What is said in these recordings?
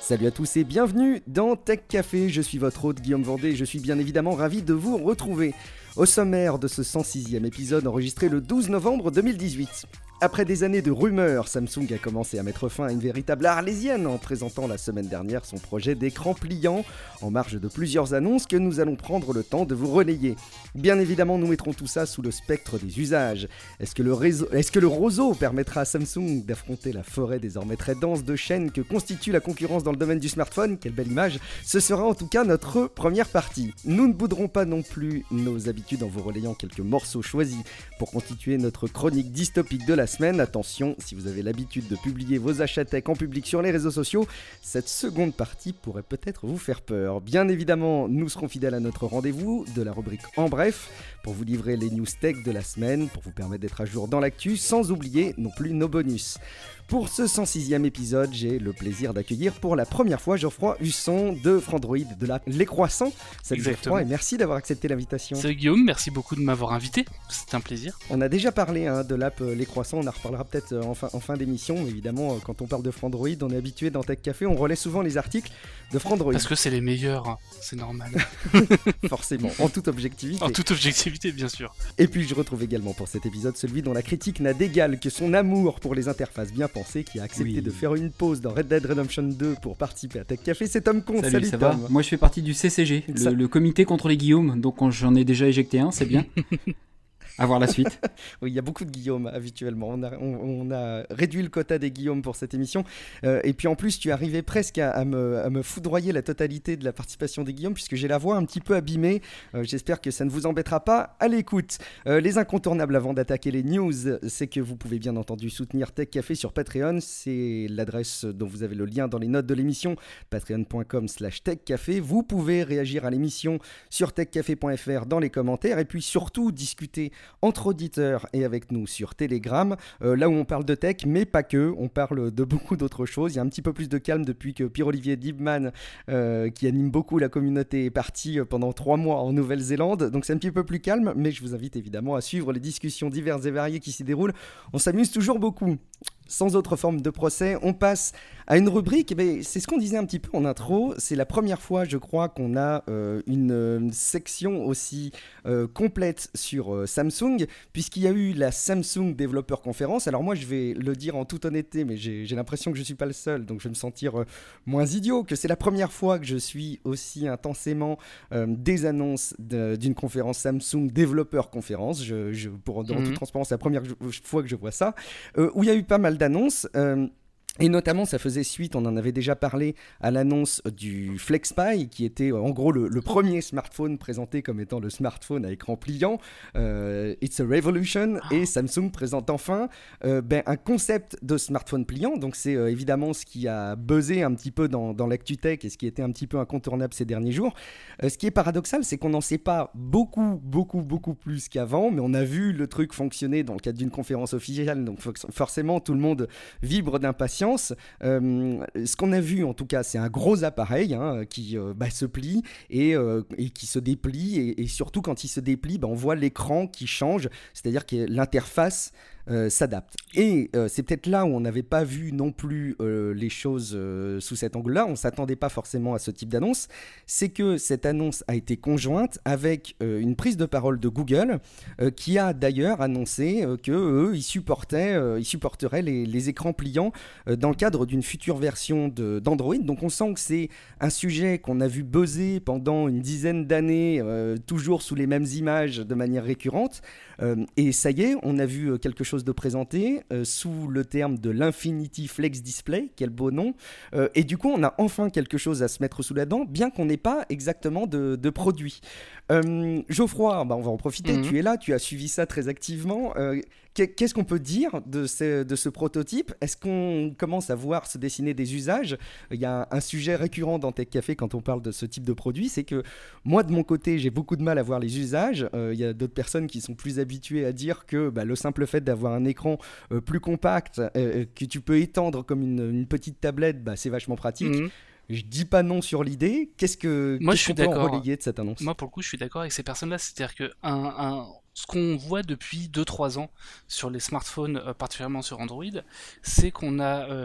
Salut à tous et bienvenue dans Tech Café, je suis votre hôte Guillaume Vendée et je suis bien évidemment ravi de vous retrouver au sommaire de ce 106e épisode enregistré le 12 novembre 2018. Après des années de rumeurs, Samsung a commencé à mettre fin à une véritable arlésienne en présentant la semaine dernière son projet d'écran pliant en marge de plusieurs annonces que nous allons prendre le temps de vous relayer. Bien évidemment, nous mettrons tout ça sous le spectre des usages. Est-ce que le roseau permettra à Samsung d'affronter la forêt désormais très dense de chaînes que constitue la concurrence dans le domaine du smartphone? Quelle belle image! Ce sera en tout cas notre première partie. Nous ne bouderons pas non plus nos habitudes en vous relayant quelques morceaux choisis pour constituer notre chronique dystopique de la semaine. Attention, si vous avez l'habitude de publier vos achats tech en public sur les réseaux sociaux, cette seconde partie pourrait peut-être vous faire peur. Bien évidemment, nous serons fidèles à notre rendez-vous de la rubrique En Bref, pour vous livrer les news tech de la semaine, pour vous permettre d'être à jour dans l'actu, sans oublier non plus nos bonus. Pour ce 106e épisode, j'ai le plaisir d'accueillir pour la première fois Geoffroy Husson de Frandroid, de l'app Les Croissants. Salut Geoffroy et merci d'avoir accepté l'invitation. Salut Guillaume, merci beaucoup de m'avoir invité, c'est un plaisir. On a déjà parlé de l'app Les Croissants, on en reparlera peut-être en fin d'émission. Évidemment, quand on parle de Frandroid, on est habitué dans Tech Café, on relaie souvent les articles de Frandroid. Parce que c'est les meilleurs, c'est normal. Forcément, en toute objectivité. En toute objectivité, bien sûr. Et puis je retrouve également pour cet épisode celui dont la critique n'a d'égal que son amour pour les interfaces bien pensées, qui a accepté de faire une pause dans Red Dead Redemption 2 pour participer à Tech Café. C'est Tom Con. Salut ça Tom. va. Moi je fais partie du CCG, le comité contre les Guillaume, donc j'en ai déjà éjecté un, c'est bien. À voir la suite. Oui, il y a beaucoup de Guillaume habituellement. On a réduit le quota des Guillaume pour cette émission. Et puis en plus, tu arrivais presque à me foudroyer la totalité de la participation des Guillaume, puisque j'ai la voix un petit peu abîmée. J'espère que ça ne vous embêtera pas à l'écoute. Les incontournables avant d'attaquer les news, c'est que vous pouvez bien entendu soutenir Tech Café sur Patreon. C'est l'adresse dont vous avez le lien dans les notes de l'émission, patreon.com/techcafé. Vous pouvez réagir à l'émission sur techcafé.fr dans les commentaires et puis surtout discuter entre auditeurs et avec nous sur Telegram, là où on parle de tech, mais pas que, on parle de beaucoup d'autres choses. Il y a un petit peu plus de calme depuis que Pierre-Olivier Dibman, qui anime beaucoup la communauté, est parti pendant 3 mois en Nouvelle-Zélande, donc c'est un petit peu plus calme, mais je vous invite évidemment à suivre les discussions diverses et variées qui s'y déroulent. On s'amuse toujours beaucoup. Sans autre forme de procès, on passe à une rubrique, c'est ce qu'on disait un petit peu en intro, c'est la première fois je crois qu'on a une section aussi complète sur Samsung, puisqu'il y a eu la Samsung Developer Conference. Alors moi je vais le dire en toute honnêteté, mais j'ai l'impression que je ne suis pas le seul, donc je vais me sentir moins idiot, que c'est la première fois que je suis aussi intensément des annonces d'une conférence Samsung Developer Conference, en toute transparence, c'est la première fois que je vois ça, où il y a eu pas mal d'annonces. Et notamment, ça faisait suite, on en avait déjà parlé, à l'annonce du FlexPi, qui était en gros le premier smartphone présenté comme étant le smartphone à écran pliant. It's a revolution. Et Samsung présente enfin un concept de smartphone pliant. Donc c'est évidemment ce qui a buzzé un petit peu dans l'actu tech et ce qui était un petit peu incontournable ces derniers jours. Ce qui est paradoxal, c'est qu'on n'en sait pas beaucoup plus qu'avant, mais on a vu le truc fonctionner dans le cadre d'une conférence officielle. Donc forcément, tout le monde vibre d'impatience. Ce qu'on a vu en tout cas, c'est un gros appareil qui se plie et qui se déplie, et surtout quand il se déplie, on voit l'écran qui change, c'est-à-dire que l'interface s'adapte. Et c'est peut-être là où on n'avait pas vu non plus les choses sous cet angle-là, on ne s'attendait pas forcément à ce type d'annonce, c'est que cette annonce a été conjointe avec une prise de parole de Google qui a d'ailleurs annoncé qu'eux, ils supporteraient les écrans pliants dans le cadre d'une future version d'Android. Donc on sent que c'est un sujet qu'on a vu buzzer pendant une dizaine d'années, toujours sous les mêmes images de manière récurrente, et ça y est, on a vu quelque chose de présenté sous le terme de l'Infinity Flex Display, quel beau nom, et du coup on a enfin quelque chose à se mettre sous la dent, bien qu'on n'ait pas exactement de produit. Geoffroy, on va en profiter, tu es là, tu as suivi ça très activement. Qu'est-ce qu'on peut dire de ce prototype? Est-ce qu'on commence à voir se dessiner des usages? Il y a un sujet récurrent dans Tech Café quand on parle de ce type de produit, c'est que moi de mon côté j'ai beaucoup de mal à voir les usages. Il y a d'autres personnes qui sont plus habituées à dire que le simple fait d'avoir un écran plus compact que tu peux étendre comme une petite tablette, c'est vachement pratique. Je dis pas non sur l'idée. Qu'est-ce qu'on peut en relayer de cette annonce? Moi, pour le coup, je suis d'accord avec ces personnes-là. C'est-à-dire que ce qu'on voit depuis 2-3 ans sur les smartphones, particulièrement sur Android, c'est qu'on a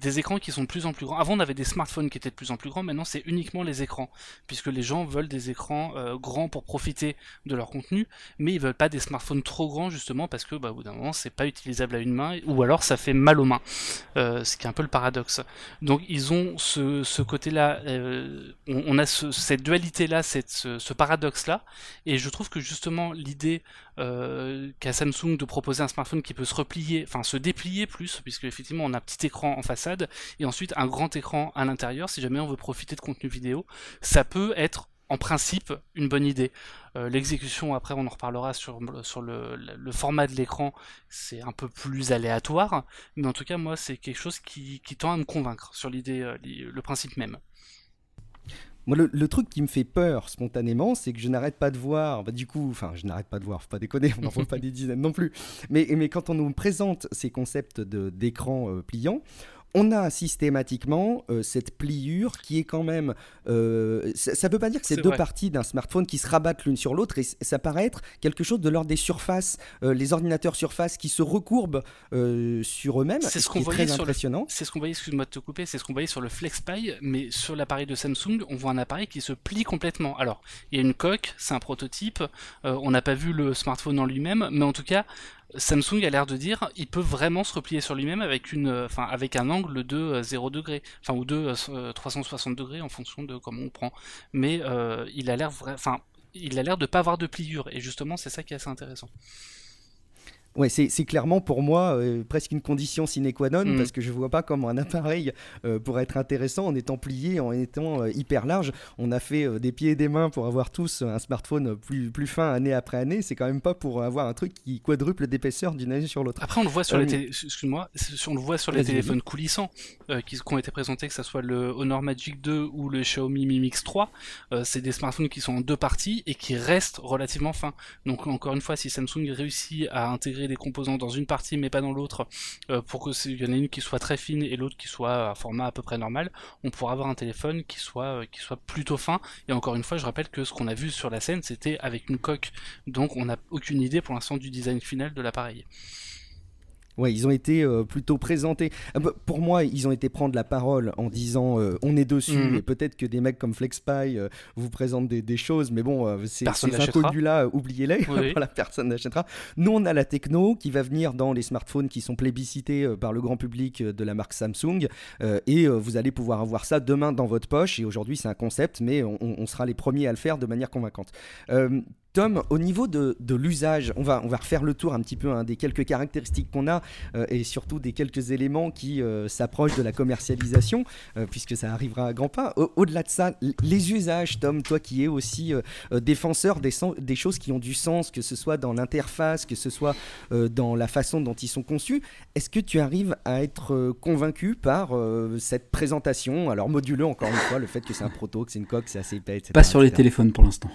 des écrans qui sont de plus en plus grands. Avant, on avait des smartphones qui étaient de plus en plus grands, maintenant c'est uniquement les écrans, puisque les gens veulent des écrans grands pour profiter de leur contenu, mais ils veulent pas des smartphones trop grands, justement parce que au bout d'un moment c'est pas utilisable à une main, ou alors ça fait mal aux mains, ce qui est un peu le paradoxe. Donc ils ont ce côté-là, on a cette dualité-là, ce paradoxe-là, et je trouve que justement l'idée qu'a Samsung de proposer un smartphone qui peut se replier, enfin se déplier plus, puisque effectivement on a un petit écran en façade et ensuite un grand écran à l'intérieur, si jamais on veut profiter de contenu vidéo, ça peut être en principe une bonne idée. L'exécution, après on en reparlera sur le format de l'écran, c'est un peu plus aléatoire, mais en tout cas moi c'est quelque chose qui tend à me convaincre sur l'idée, le principe même. Moi, le truc qui me fait peur spontanément, c'est que je n'arrête pas de voir, je n'arrête pas de voir, faut pas déconner, on n'en voit pas des dizaines non plus, mais quand on nous présente ces concepts d'écran pliant, on a systématiquement cette pliure qui est quand même... ça ne veut pas dire que c'est deux parties d'un smartphone qui se rabattent l'une sur l'autre, et ça paraît être quelque chose de l'ordre des surfaces, les ordinateurs surfaces qui se recourbent sur eux-mêmes, c'est ce qu'on voyait très impressionnant. C'est ce qu'on voyait, excuse-moi de te couper, c'est ce qu'on voyait sur le FlexPy, mais sur l'appareil de Samsung, on voit un appareil qui se plie complètement. Alors, il y a une coque, c'est un prototype, on n'a pas vu le smartphone en lui-même, mais en tout cas... Samsung a l'air de dire il peut vraiment se replier sur lui-même avec un angle de 0 degré, ou de 360 degrés en fonction de comment on prend. Mais il a l'air de pas avoir de pliure, et justement c'est ça qui est assez intéressant. Ouais, c'est clairement pour moi presque une condition sine qua non, parce que je vois pas comment un appareil pourrait être intéressant en étant plié, en étant hyper large. On a fait des pieds et des mains pour avoir tous un smartphone plus fin année après année. C'est quand même pas pour avoir un truc qui quadruple d'épaisseur d'une année sur l'autre. Après on le voit sur les téléphones coulissants qui ont été présentés, que ce soit le Honor Magic 2 ou le Xiaomi Mi Mix 3. C'est des smartphones qui sont en deux parties et qui restent relativement fins. Donc encore une fois, si Samsung réussit à intégrer des composants dans une partie mais pas dans l'autre, pour qu'il y en ait une qui soit très fine et l'autre qui soit à format à peu près normal, on pourra avoir un téléphone qui soit plutôt fin. Et encore une fois, je rappelle que ce qu'on a vu sur la scène, c'était avec une coque, donc on n'a aucune idée pour l'instant du design final de l'appareil. Ouais, ils ont été plutôt présentés. Pour moi, ils ont été prendre la parole en disant on est dessus, et peut-être que des mecs comme FlexPy vous présentent des choses, mais bon, ces inconnus-là, oubliez-les, oui. Voilà, personne n'achètera. Nous, on a la techno qui va venir dans les smartphones qui sont plébiscités par le grand public de la marque Samsung, et vous allez pouvoir avoir ça demain dans votre poche, et aujourd'hui, c'est un concept, mais on sera les premiers à le faire de manière convaincante. Tom, au niveau de l'usage, on va refaire le tour un petit peu des quelques caractéristiques qu'on a et surtout des quelques éléments qui s'approchent de la commercialisation, puisque ça arrivera à grands pas. Au-delà de ça, les usages, Tom, toi qui es aussi défenseur des choses qui ont du sens, que ce soit dans l'interface, que ce soit dans la façon dont ils sont conçus, est-ce que tu arrives à être convaincu par cette présentation? Alors moduleux, encore une fois, le fait que c'est un proto, que c'est une coque, c'est assez épais, etc. Pas sur les téléphones pour l'instant.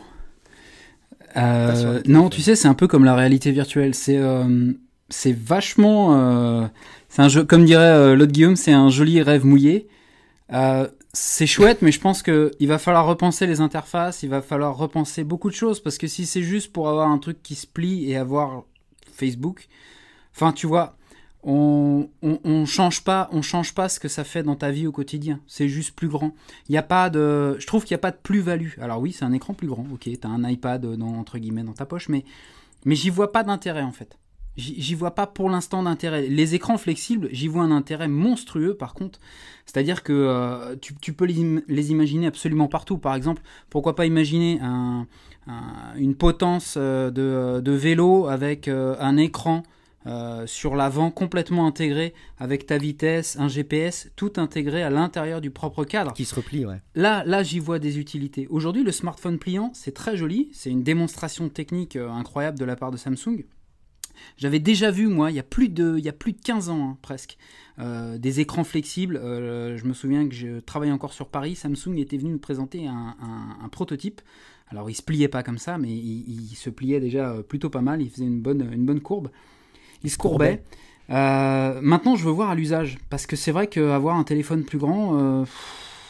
Non, tu sais, c'est un peu comme la réalité virtuelle. C'est vachement. C'est un jeu, comme dirait l'autre Guillaume, c'est un joli rêve mouillé. C'est chouette, mais je pense que il va falloir repenser les interfaces, il va falloir repenser beaucoup de choses, parce que si c'est juste pour avoir un truc qui se plie et avoir Facebook, enfin, tu vois. On change pas ce que ça fait dans ta vie au quotidien. C'est juste plus grand. Je trouve qu'il n'y a pas de plus-value. Alors oui, c'est un écran plus grand. Ok, t'as un iPad entre guillemets dans ta poche, mais j'y vois pas d'intérêt en fait. J'y vois pas pour l'instant d'intérêt. Les écrans flexibles, j'y vois un intérêt monstrueux par contre. C'est-à-dire que tu peux les imaginer absolument partout. Par exemple, pourquoi pas imaginer une potence de vélo avec un écran sur l'avant complètement intégré avec ta vitesse, un GPS, tout intégré à l'intérieur du propre cadre. Qui se replie, ouais. Là, j'y vois des utilités. Aujourd'hui, le smartphone pliant, c'est très joli. C'est une démonstration technique incroyable de la part de Samsung. J'avais déjà vu, moi, il y a plus de 15 ans, presque, des écrans flexibles. Je me souviens que je travaillais encore sur Paris. Samsung était venu nous présenter un prototype. Alors, il se pliait pas comme ça, mais il se pliait déjà plutôt pas mal. Il faisait une bonne courbe. Il se courbait. Maintenant, je veux voir à l'usage. Parce que c'est vrai qu'avoir un téléphone plus grand,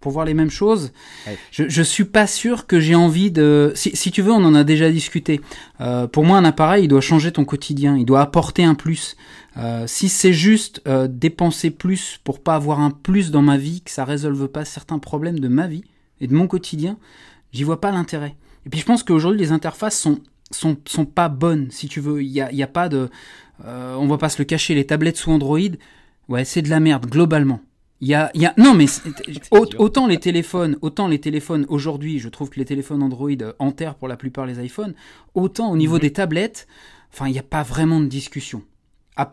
pour voir les mêmes choses. Ouais. Je suis pas sûr que j'ai envie de... Si tu veux, on en a déjà discuté. Pour moi, un appareil, il doit changer ton quotidien, il doit apporter un plus. Si c'est juste dépenser plus pour pas avoir un plus dans ma vie, que ça résolve pas certains problèmes de ma vie et de mon quotidien, j'y vois pas l'intérêt. Et puis je pense qu'aujourd'hui, les interfaces sont pas bonnes, si tu veux. Il y a pas de... on va pas se le cacher, les tablettes sous Android, ouais, c'est de la merde, globalement. Non, mais autant les téléphones aujourd'hui, je trouve que les téléphones Android enterrent pour la plupart les iPhones, autant au niveau des tablettes, enfin, il n'y a pas vraiment de discussion. À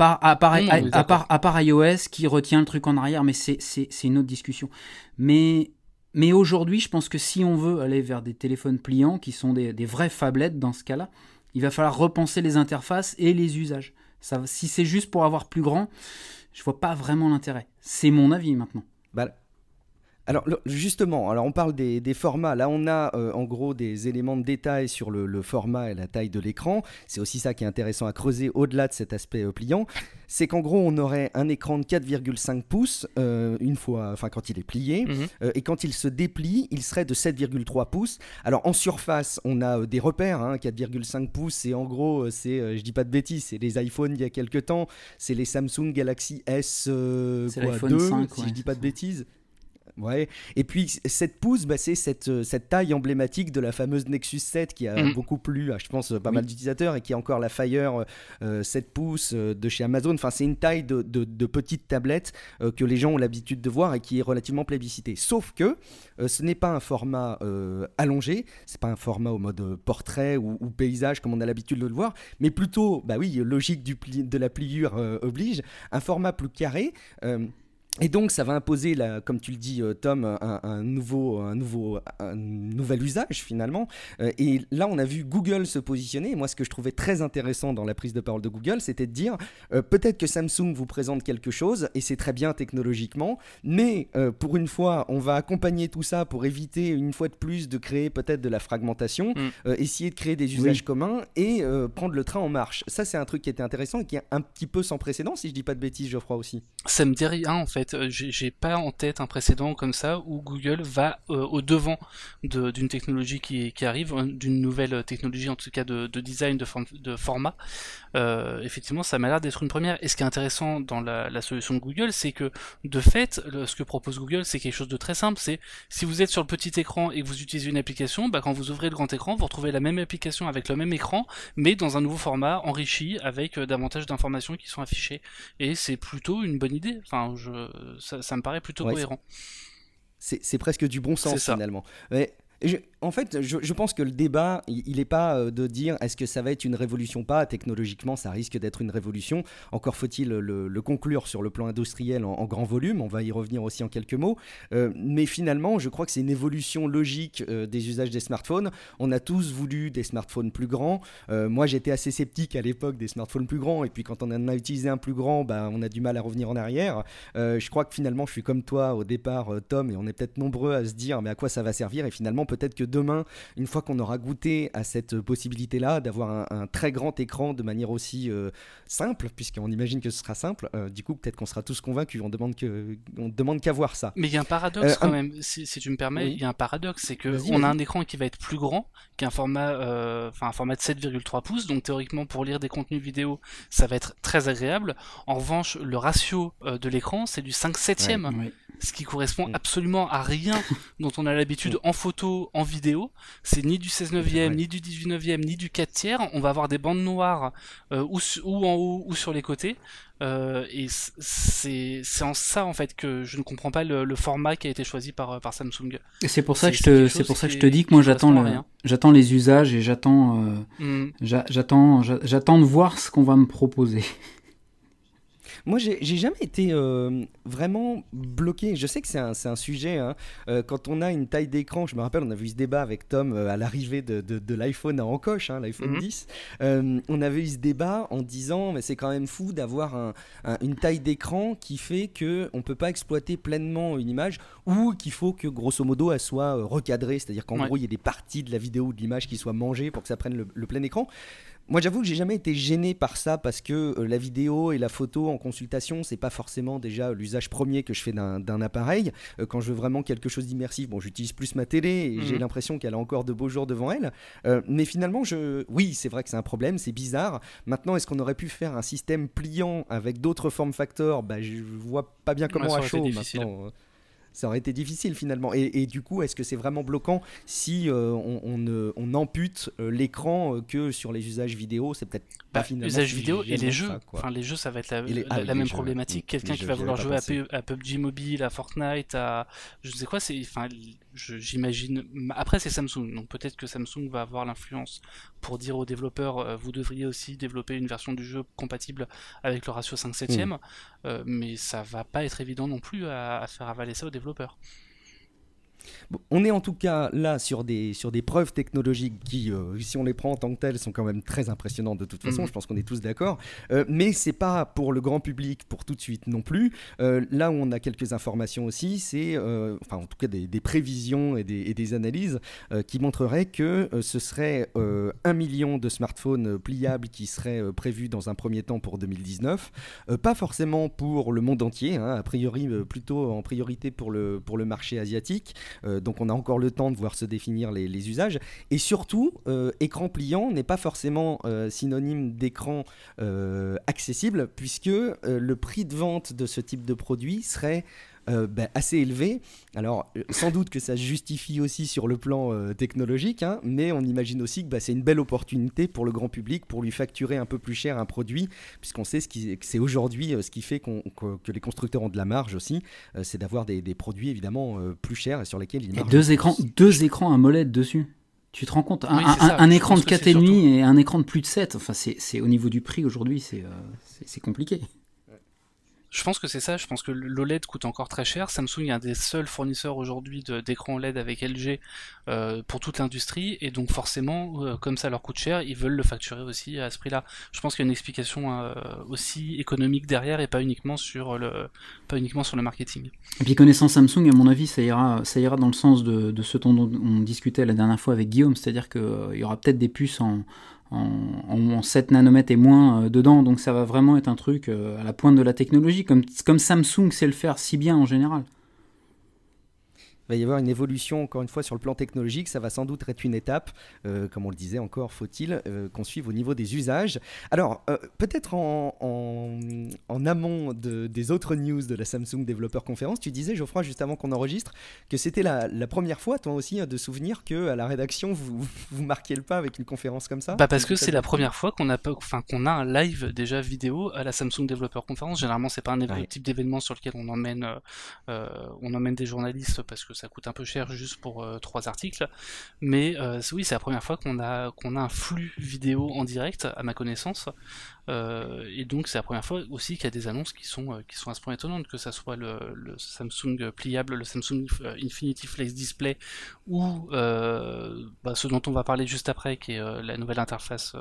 part iOS qui retient le truc en arrière, mais c'est une autre discussion. Mais aujourd'hui, je pense que si on veut aller vers des téléphones pliants qui sont des vraies phablettes dans ce cas-là, il va falloir repenser les interfaces et les usages. Si c'est juste pour avoir plus grand, je vois pas vraiment l'intérêt. C'est mon avis maintenant. Alors justement, on parle des formats. Là, on a en gros des éléments de détail sur le format et la taille de l'écran. C'est aussi ça qui est intéressant à creuser au-delà de cet aspect pliant. C'est qu'en gros, on aurait un écran de 4,5 pouces quand il est plié. Et quand il se déplie, il serait de 7,3 pouces. Alors en surface, on a des repères. 4,5 pouces, et en gros, je dis pas de bêtises, c'est les iPhones il y a quelques temps. C'est les Samsung Galaxy S c'est l'iPhone 2, 5, si je dis pas de bêtises. Ouais. Et puis 7 pouces, c'est cette taille emblématique de la fameuse Nexus 7 qui a beaucoup plu à, je pense, pas mal d'utilisateurs, et qui est encore la Fire 7 pouces de chez Amazon. Enfin, c'est une taille de petite tablette que les gens ont l'habitude de voir et qui est relativement plébiscitée. Sauf que ce n'est pas un format allongé, c'est pas un format au mode portrait ou paysage comme on a l'habitude de le voir, mais plutôt, logique de la pliure oblige, un format plus carré. Et donc ça va imposer, comme tu le dis Tom, un nouvel usage finalement. Et là on a vu Google se positionner. Et moi ce que je trouvais très intéressant dans la prise de parole de Google, c'était de dire peut-être que Samsung vous présente quelque chose et c'est très bien technologiquement, mais pour une fois on va accompagner tout ça pour éviter une fois de plus de créer peut-être de la fragmentation, essayer de créer des usages communs et prendre le train en marche. Ça c'est un truc qui était intéressant et qui est un petit peu sans précédent, si je dis pas de bêtises, Geoffroy, aussi. Ça me dit rien en fait, j'ai pas en tête un précédent comme ça où Google va au devant d'une technologie qui arrive, d'une nouvelle technologie en tout cas de design, de format. Effectivement, ça m'a l'air d'être une première. Et ce qui est intéressant dans la solution de Google, c'est que de fait, ce que propose Google, c'est quelque chose de très simple. C'est si vous êtes sur le petit écran et que vous utilisez une application, quand vous ouvrez le grand écran, vous retrouvez la même application avec le même écran, mais dans un nouveau format enrichi avec davantage d'informations qui sont affichées. Et c'est plutôt une bonne idée. Enfin, ça me paraît plutôt cohérent. C'est presque du bon sens finalement. Ouais. En fait, je pense que le débat, il n'est pas de dire est-ce que ça va être une révolution ou pas. Technologiquement, ça risque d'être une révolution. Encore faut-il le conclure sur le plan industriel en grand volume. On va y revenir aussi en quelques mots. Mais finalement, je crois que c'est une évolution logique des usages des smartphones. On a tous voulu des smartphones plus grands. Moi, j'étais assez sceptique à l'époque des smartphones plus grands. Et puis, quand on en a utilisé un plus grand, on a du mal à revenir en arrière. Je crois que finalement, je suis comme toi au départ, Tom, et on est peut-être nombreux à se dire mais à quoi ça va servir. Et finalement, peut-être que demain, une fois qu'on aura goûté à cette possibilité-là d'avoir un très grand écran de manière aussi simple, puisqu'on imagine que ce sera simple, du coup peut-être qu'on sera tous convaincus, on demande qu'à voir ça. Mais il y a un paradoxe quand même, si tu me permets, il y a un paradoxe, c'est qu'on a un écran qui va être plus grand, qui est un format de 7,3 pouces, donc théoriquement pour lire des contenus vidéo, ça va être très agréable. En revanche, le ratio de l'écran, c'est du 5/7, ce qui correspond absolument à rien dont on a l'habitude en photo, en vidéo. C'est ni du 16/9, ni du 18/9, ni du 4/3. On va avoir des bandes noires ou en haut ou sur les côtés. Et c'est en ça en fait que je ne comprends pas le format qui a été choisi par Samsung. Et c'est pour ça que je te dis que moi j'attends les usages et j'attends de voir ce qu'on va me proposer. Moi, j'ai jamais été vraiment bloqué. Je sais que c'est un sujet. Quand on a une taille d'écran, je me rappelle, on avait eu ce débat avec Tom à l'arrivée de l'iPhone à encoche, l'iPhone 10. On avait eu ce débat en disant, mais c'est quand même fou d'avoir une taille d'écran qui fait qu'on ne peut pas exploiter pleinement une image, ou qu'il faut que, grosso modo, elle soit recadrée. C'est-à-dire qu'en gros, il y a des parties de la vidéo ou de l'image qui soient mangées pour que ça prenne le plein écran. Moi, j'avoue que j'ai jamais été gêné par ça parce que la vidéo et la photo consultation, c'est pas forcément déjà l'usage premier que je fais d'un appareil. Quand je veux vraiment quelque chose d'immersif, bon, j'utilise plus ma télé et j'ai l'impression qu'elle a encore de beaux jours devant elle. Mais finalement, oui, c'est vrai que c'est un problème, c'est bizarre. Maintenant, est-ce qu'on aurait pu faire un système pliant avec d'autres form factors? Je vois pas bien comment à chaud maintenant. Ça aurait été difficile finalement. Et du coup, est-ce que c'est vraiment bloquant si on ampute l'écran que sur les usages vidéo? C'est peut-être pas finalement. Usages vidéo et les jeux. Ça, les jeux, ça va être la même problématique. Quelqu'un qui va vouloir jouer à PUBG Mobile, à Fortnite, à je ne sais quoi, j'imagine. Après, c'est Samsung, donc peut-être que Samsung va avoir l'influence pour dire aux développeurs, vous devriez aussi développer une version du jeu compatible avec le ratio 5/7, mais ça va pas être évident non plus à faire avaler ça aux développeurs. Bon, on est en tout cas là sur des preuves technologiques qui, si on les prend en tant que telles, sont quand même très impressionnantes de toute façon, je pense qu'on est tous d'accord, mais c'est pas pour le grand public pour tout de suite non plus. Là où on a quelques informations aussi, c'est en tout cas des prévisions et des analyses qui montreraient que ce serait 1 million de smartphones pliables qui seraient prévus dans un premier temps pour 2019, pas forcément pour le monde entier, a priori plutôt en priorité pour le marché asiatique. Donc on a encore le temps de voir se définir les usages. Et surtout, écran pliant n'est pas forcément synonyme d'écran accessible, puisque le prix de vente de ce type de produit serait assez élevé. Alors sans doute que ça se justifie aussi sur le plan technologique, mais on imagine aussi que c'est une belle opportunité pour le grand public pour lui facturer un peu plus cher un produit, puisqu'on sait que c'est aujourd'hui ce qui fait que les constructeurs ont de la marge aussi, c'est d'avoir des produits évidemment plus chers et sur lesquels ils margent. Deux écrans AMOLED dessus. Tu te rends compte, un écran de 4,5 et un écran de plus de 7, enfin c'est au niveau du prix aujourd'hui, c'est compliqué. Je pense que c'est ça, je pense que l'OLED coûte encore très cher. Samsung est un des seuls fournisseurs aujourd'hui d'écran OLED avec LG pour toute l'industrie, et donc forcément, comme ça leur coûte cher, ils veulent le facturer aussi à ce prix-là. Je pense qu'il y a une explication aussi économique derrière et pas uniquement sur le marketing. Et puis connaissant Samsung, à mon avis, ça ira dans le sens de ce dont on discutait la dernière fois avec Guillaume, c'est-à-dire qu'il y aura peut-être des puces en 7 nanomètres et moins dedans, donc ça va vraiment être un truc à la pointe de la technologie, comme Samsung sait le faire si bien en général. Il va y avoir une évolution, encore une fois, sur le plan technologique. Ça va sans doute être une étape. Comme on le disait, encore faut-il qu'on suive au niveau des usages. Alors, peut-être en amont des autres news de la Samsung Developer Conference, tu disais, Geoffroy, juste avant qu'on enregistre, que c'était la première fois, toi aussi, de souvenir qu'à la rédaction, vous marquiez le pas avec une conférence comme ça. Parce que c'est la première fois qu'on a un live déjà vidéo à la Samsung Developer Conference. Généralement, c'est pas un type d'événement sur lequel on emmène des journalistes parce que ça coûte un peu cher juste pour 3 articles, mais oui, c'est la première fois qu'on a un flux vidéo en direct à ma connaissance, et donc c'est la première fois aussi qu'il y a des annonces qui sont à ce point étonnantes, que ça soit le Samsung pliable, le Samsung Infinity Flex Display, ou ce dont on va parler juste après, qui est la nouvelle interface.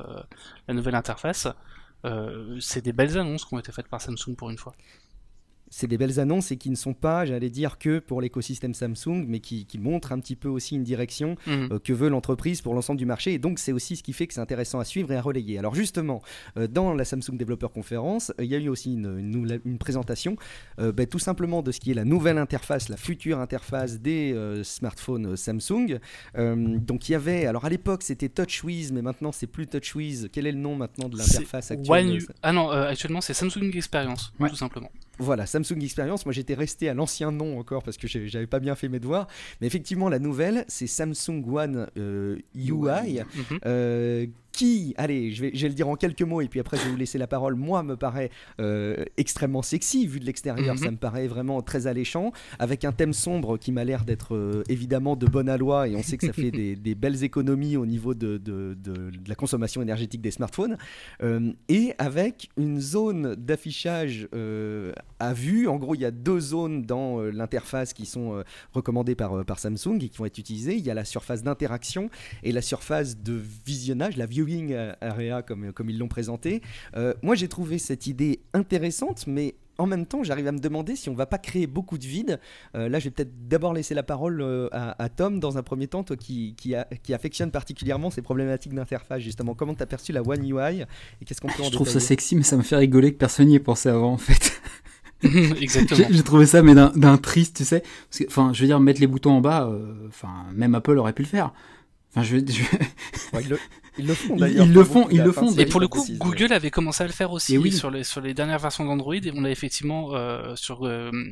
C'est des belles annonces qui ont été faites par Samsung pour une fois. C'est des belles annonces et qui ne sont pas, j'allais dire, que pour l'écosystème Samsung, mais qui montrent un petit peu aussi une direction que veut l'entreprise pour l'ensemble du marché. Et donc, c'est aussi ce qui fait que c'est intéressant à suivre et à relayer. Alors justement, dans la Samsung Developer Conference, il y a eu aussi une présentation tout simplement de ce qui est la nouvelle interface, la future interface des smartphones Samsung. Donc, il y avait... Alors, à l'époque, c'était TouchWiz, mais maintenant, c'est plus TouchWiz. Quel est le nom maintenant de l'interface actuelle? Actuellement, c'est Samsung Experience, tout simplement. Voilà, Samsung Experience. Moi, j'étais resté à l'ancien nom encore parce que j'avais pas bien fait mes devoirs. Mais effectivement, la nouvelle, c'est Samsung One UI, qui, allez, je vais le dire en quelques mots et puis après je vais vous laisser la parole, moi me paraît extrêmement sexy vu de l'extérieur, ça me paraît vraiment très alléchant, avec un thème sombre qui m'a l'air d'être évidemment de bon aloi, et on sait que ça fait des belles économies au niveau de la consommation énergétique des smartphones, et avec une zone d'affichage à vue. En gros, il y a 2 zones dans l'interface qui sont recommandées par Samsung et qui vont être utilisées. Il y a la surface d'interaction et la surface de visionnage, la viewing viewing area comme ils l'ont présenté. Moi, j'ai trouvé cette idée intéressante, mais en même temps, j'arrive à me demander si on va pas créer beaucoup de vide. Là, je vais peut-être d'abord laisser la parole à Tom dans un premier temps, toi qui affectionne particulièrement ces problématiques d'interface, justement. Comment tu as perçu la One UI et qu'est-ce qu'on peut en Je trouve ça détailler? sexy, mais ça me fait rigoler que personne n'y ait pensé avant, en fait. Exactement. J'ai trouvé ça, mais d'un triste, tu sais. Parce que, enfin, je veux dire, mettre les boutons en bas, même Apple aurait pu le faire. Enfin, Ouais, ils le font d'ailleurs. Ils le font. Et pour le coup, Google avait commencé à le faire aussi oui. sur les dernières versions d'Android, et on a effectivement sur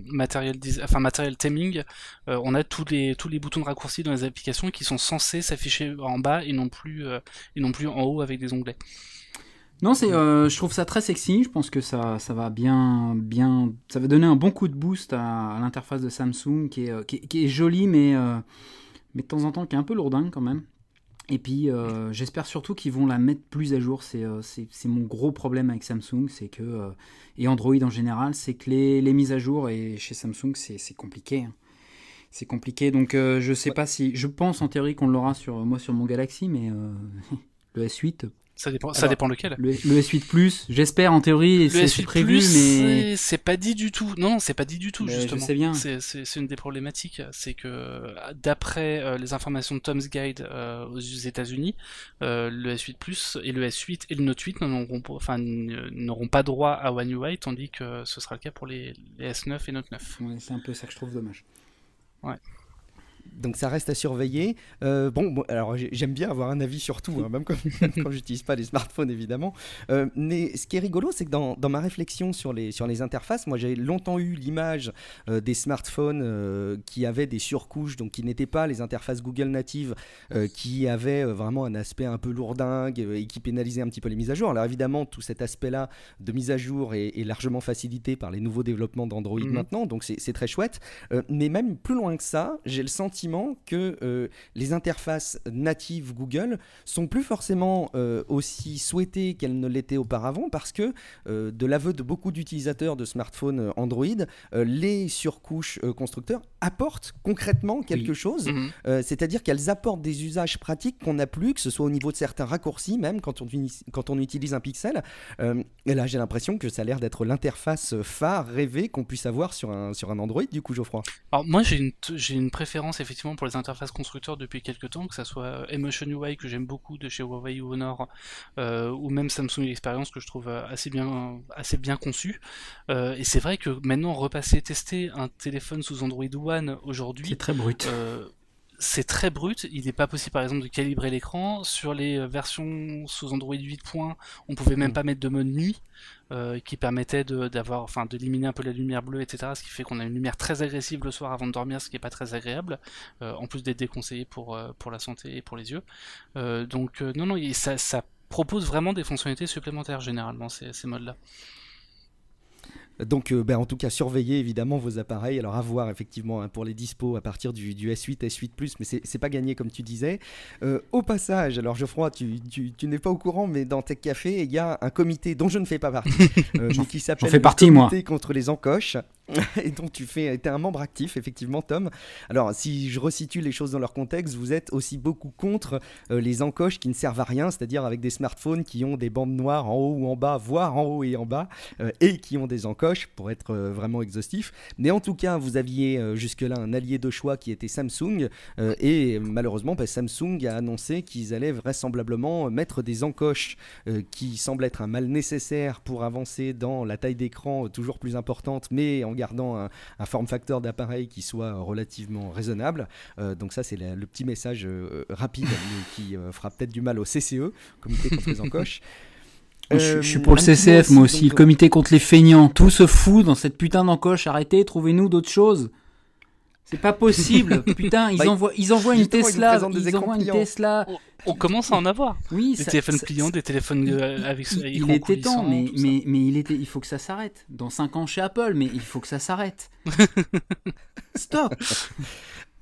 Material Theming, on a tous les boutons de raccourci dans les applications qui sont censés s'afficher en bas et non plus en haut avec des onglets. Non, je trouve ça très sexy. Je pense que ça va bien, ça va donner un bon coup de boost à l'interface de Samsung qui est jolie, mais de temps en temps qui est un peu lourdingue quand même. Et puis j'espère surtout qu'ils vont la mettre plus à jour. C'est mon gros problème avec Samsung, c'est que et Android en général, c'est que les mises à jour et chez Samsung c'est compliqué. Hein. C'est compliqué, donc je sais pas si, je pense en théorie qu'on l'aura sur mon Galaxy, mais le S8. Ça dépend lequel. Le S8 Plus, j'espère en théorie, c'est prévu, mais c'est pas dit du tout. Non, c'est pas dit du tout, mais justement. Je sais bien. C'est une des problématiques, c'est que d'après les informations de Tom's Guide aux États-Unis, le S8 Plus et le S8 et le Note 8 n'auront pas droit à One UI, tandis que ce sera le cas pour les S9 et Note 9. Ouais, c'est un peu ça que je trouve dommage. Ouais. Donc ça reste à surveiller. Bon, alors j'aime bien avoir un avis sur tout, hein, même quand j'utilise pas les smartphones évidemment. Mais ce qui est rigolo, c'est que dans ma réflexion sur les interfaces, moi j'ai longtemps eu l'image des smartphones qui avaient des surcouches, donc qui n'étaient pas les interfaces Google natives, qui avaient vraiment un aspect un peu lourdingue et qui pénalisaient un petit peu les mises à jour. Alors évidemment, tout cet aspect-là de mise à jour est largement facilité par les nouveaux développements d'Android maintenant, donc c'est très chouette. Mais même plus loin que ça, j'ai le sentiment que les interfaces natives Google sont plus forcément aussi souhaitées qu'elles ne l'étaient auparavant, parce que de l'aveu de beaucoup d'utilisateurs de smartphones Android, les surcouches constructeurs apportent concrètement quelque chose, c'est-à-dire qu'elles apportent des usages pratiques qu'on n'a plus, que ce soit au niveau de certains raccourcis, même quand on utilise un pixel. Et là j'ai l'impression que ça a l'air d'être l'interface phare rêvée qu'on puisse avoir sur un Android, du coup, Geoffroy. Alors moi j'ai une préférence effectivement pour les interfaces constructeurs depuis quelques temps, que ça soit Emotion UI que j'aime beaucoup de chez Huawei ou Honor, ou même Samsung Experience que je trouve assez bien conçu. Et c'est vrai que maintenant tester un téléphone sous Android One aujourd'hui, c'est très brut. C'est très brut, il n'est pas possible par exemple de calibrer l'écran. Sur les versions sous Android 8. On pouvait même pas mettre de mode nuit, qui permettait d'éliminer un peu la lumière bleue, etc. Ce qui fait qu'on a une lumière très agressive le soir avant de dormir, ce qui n'est pas très agréable, en plus d'être déconseillé pour la santé et pour les yeux. Donc non, ça propose vraiment des fonctionnalités supplémentaires généralement, ces modes-là. Donc en tout cas surveillez évidemment vos appareils, alors à voir effectivement pour les dispos à partir du S8, S8 Plus, mais c'est pas gagné comme tu disais. Au passage, alors Geoffroy, tu n'es pas au courant, mais dans Tech Café il y a un comité dont je ne fais pas partie, mais qui s'appelle le comité contre les encoches, et dont tu es un membre actif effectivement, Tom. Alors si je resitue les choses dans leur contexte, vous êtes aussi beaucoup contre les encoches qui ne servent à rien, c'est-à-dire avec des smartphones qui ont des bandes noires en haut ou en bas, voire en haut et en bas, et qui ont des encoches, pour être vraiment exhaustif. Mais en tout cas, vous aviez jusque-là un allié de choix qui était Samsung, et malheureusement, Samsung a annoncé qu'ils allaient vraisemblablement mettre des encoches qui semblent être un mal nécessaire pour avancer dans la taille d'écran toujours plus importante, mais en gardant un form factor d'appareil qui soit relativement raisonnable. Donc ça, c'est le petit message rapide qui fera peut-être du mal au CCE, Comité contre les encoches. Je suis pour le CCF, moi aussi, le comité contre les feignants. Tout se fout dans cette putain d'encoche. Arrêtez, trouvez-nous d'autres choses. C'est pas possible. Putain, ils envoient une Tesla. Ils envoient une Tesla. On commence à en avoir. Oui, des téléphones pliants, des téléphones avec il était temps, mais il faut que ça s'arrête. Dans 5 ans chez Apple, mais il faut que ça s'arrête. Stop.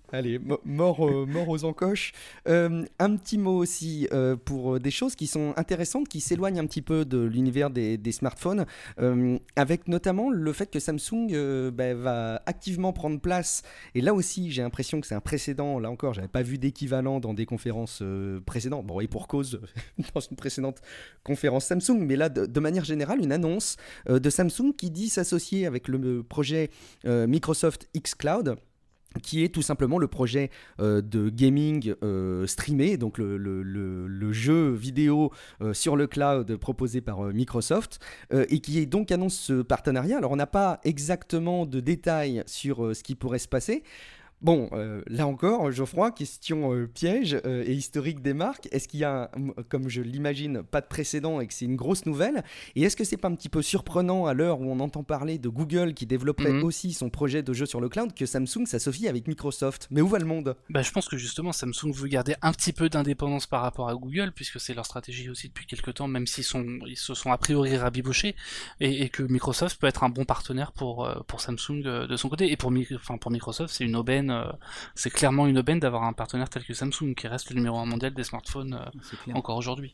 Allez, mort aux encoches. Un petit mot aussi pour des choses qui sont intéressantes, qui s'éloignent un petit peu de l'univers des smartphones, avec notamment le fait que Samsung va activement prendre place. Et là aussi, j'ai l'impression que c'est un précédent. Là encore, j'avais pas vu d'équivalent dans des conférences précédentes. Bon, et pour cause, dans une précédente conférence Samsung. Mais là, de manière générale, une annonce de Samsung qui dit s'associer avec le projet Microsoft xCloud, qui est tout simplement le projet de gaming streamé, donc le jeu vidéo sur le cloud proposé par Microsoft, et qui donc annonce ce partenariat. Alors on n'a pas exactement de détails sur ce qui pourrait se passer. Bon, là encore, Geoffroy, question piège et historique des marques. Est-ce qu'il y a, comme je l'imagine, pas de précédent et que c'est une grosse nouvelle? Et est-ce que c'est pas un petit peu surprenant à l'heure où on entend parler de Google qui développerait aussi son projet de jeu sur le cloud que Samsung s'associe avec Microsoft? Mais où va le monde? Bah, je pense que justement Samsung veut garder un petit peu d'indépendance par rapport à Google, puisque c'est leur stratégie aussi depuis quelques temps, même s'ils se sont a priori rabibochés, et que Microsoft peut être un bon partenaire pour Samsung de son côté. Et pour Microsoft, c'est une aubaine. C'est clairement une aubaine d'avoir un partenaire tel que Samsung, qui reste le numéro 1 mondial des smartphones encore aujourd'hui.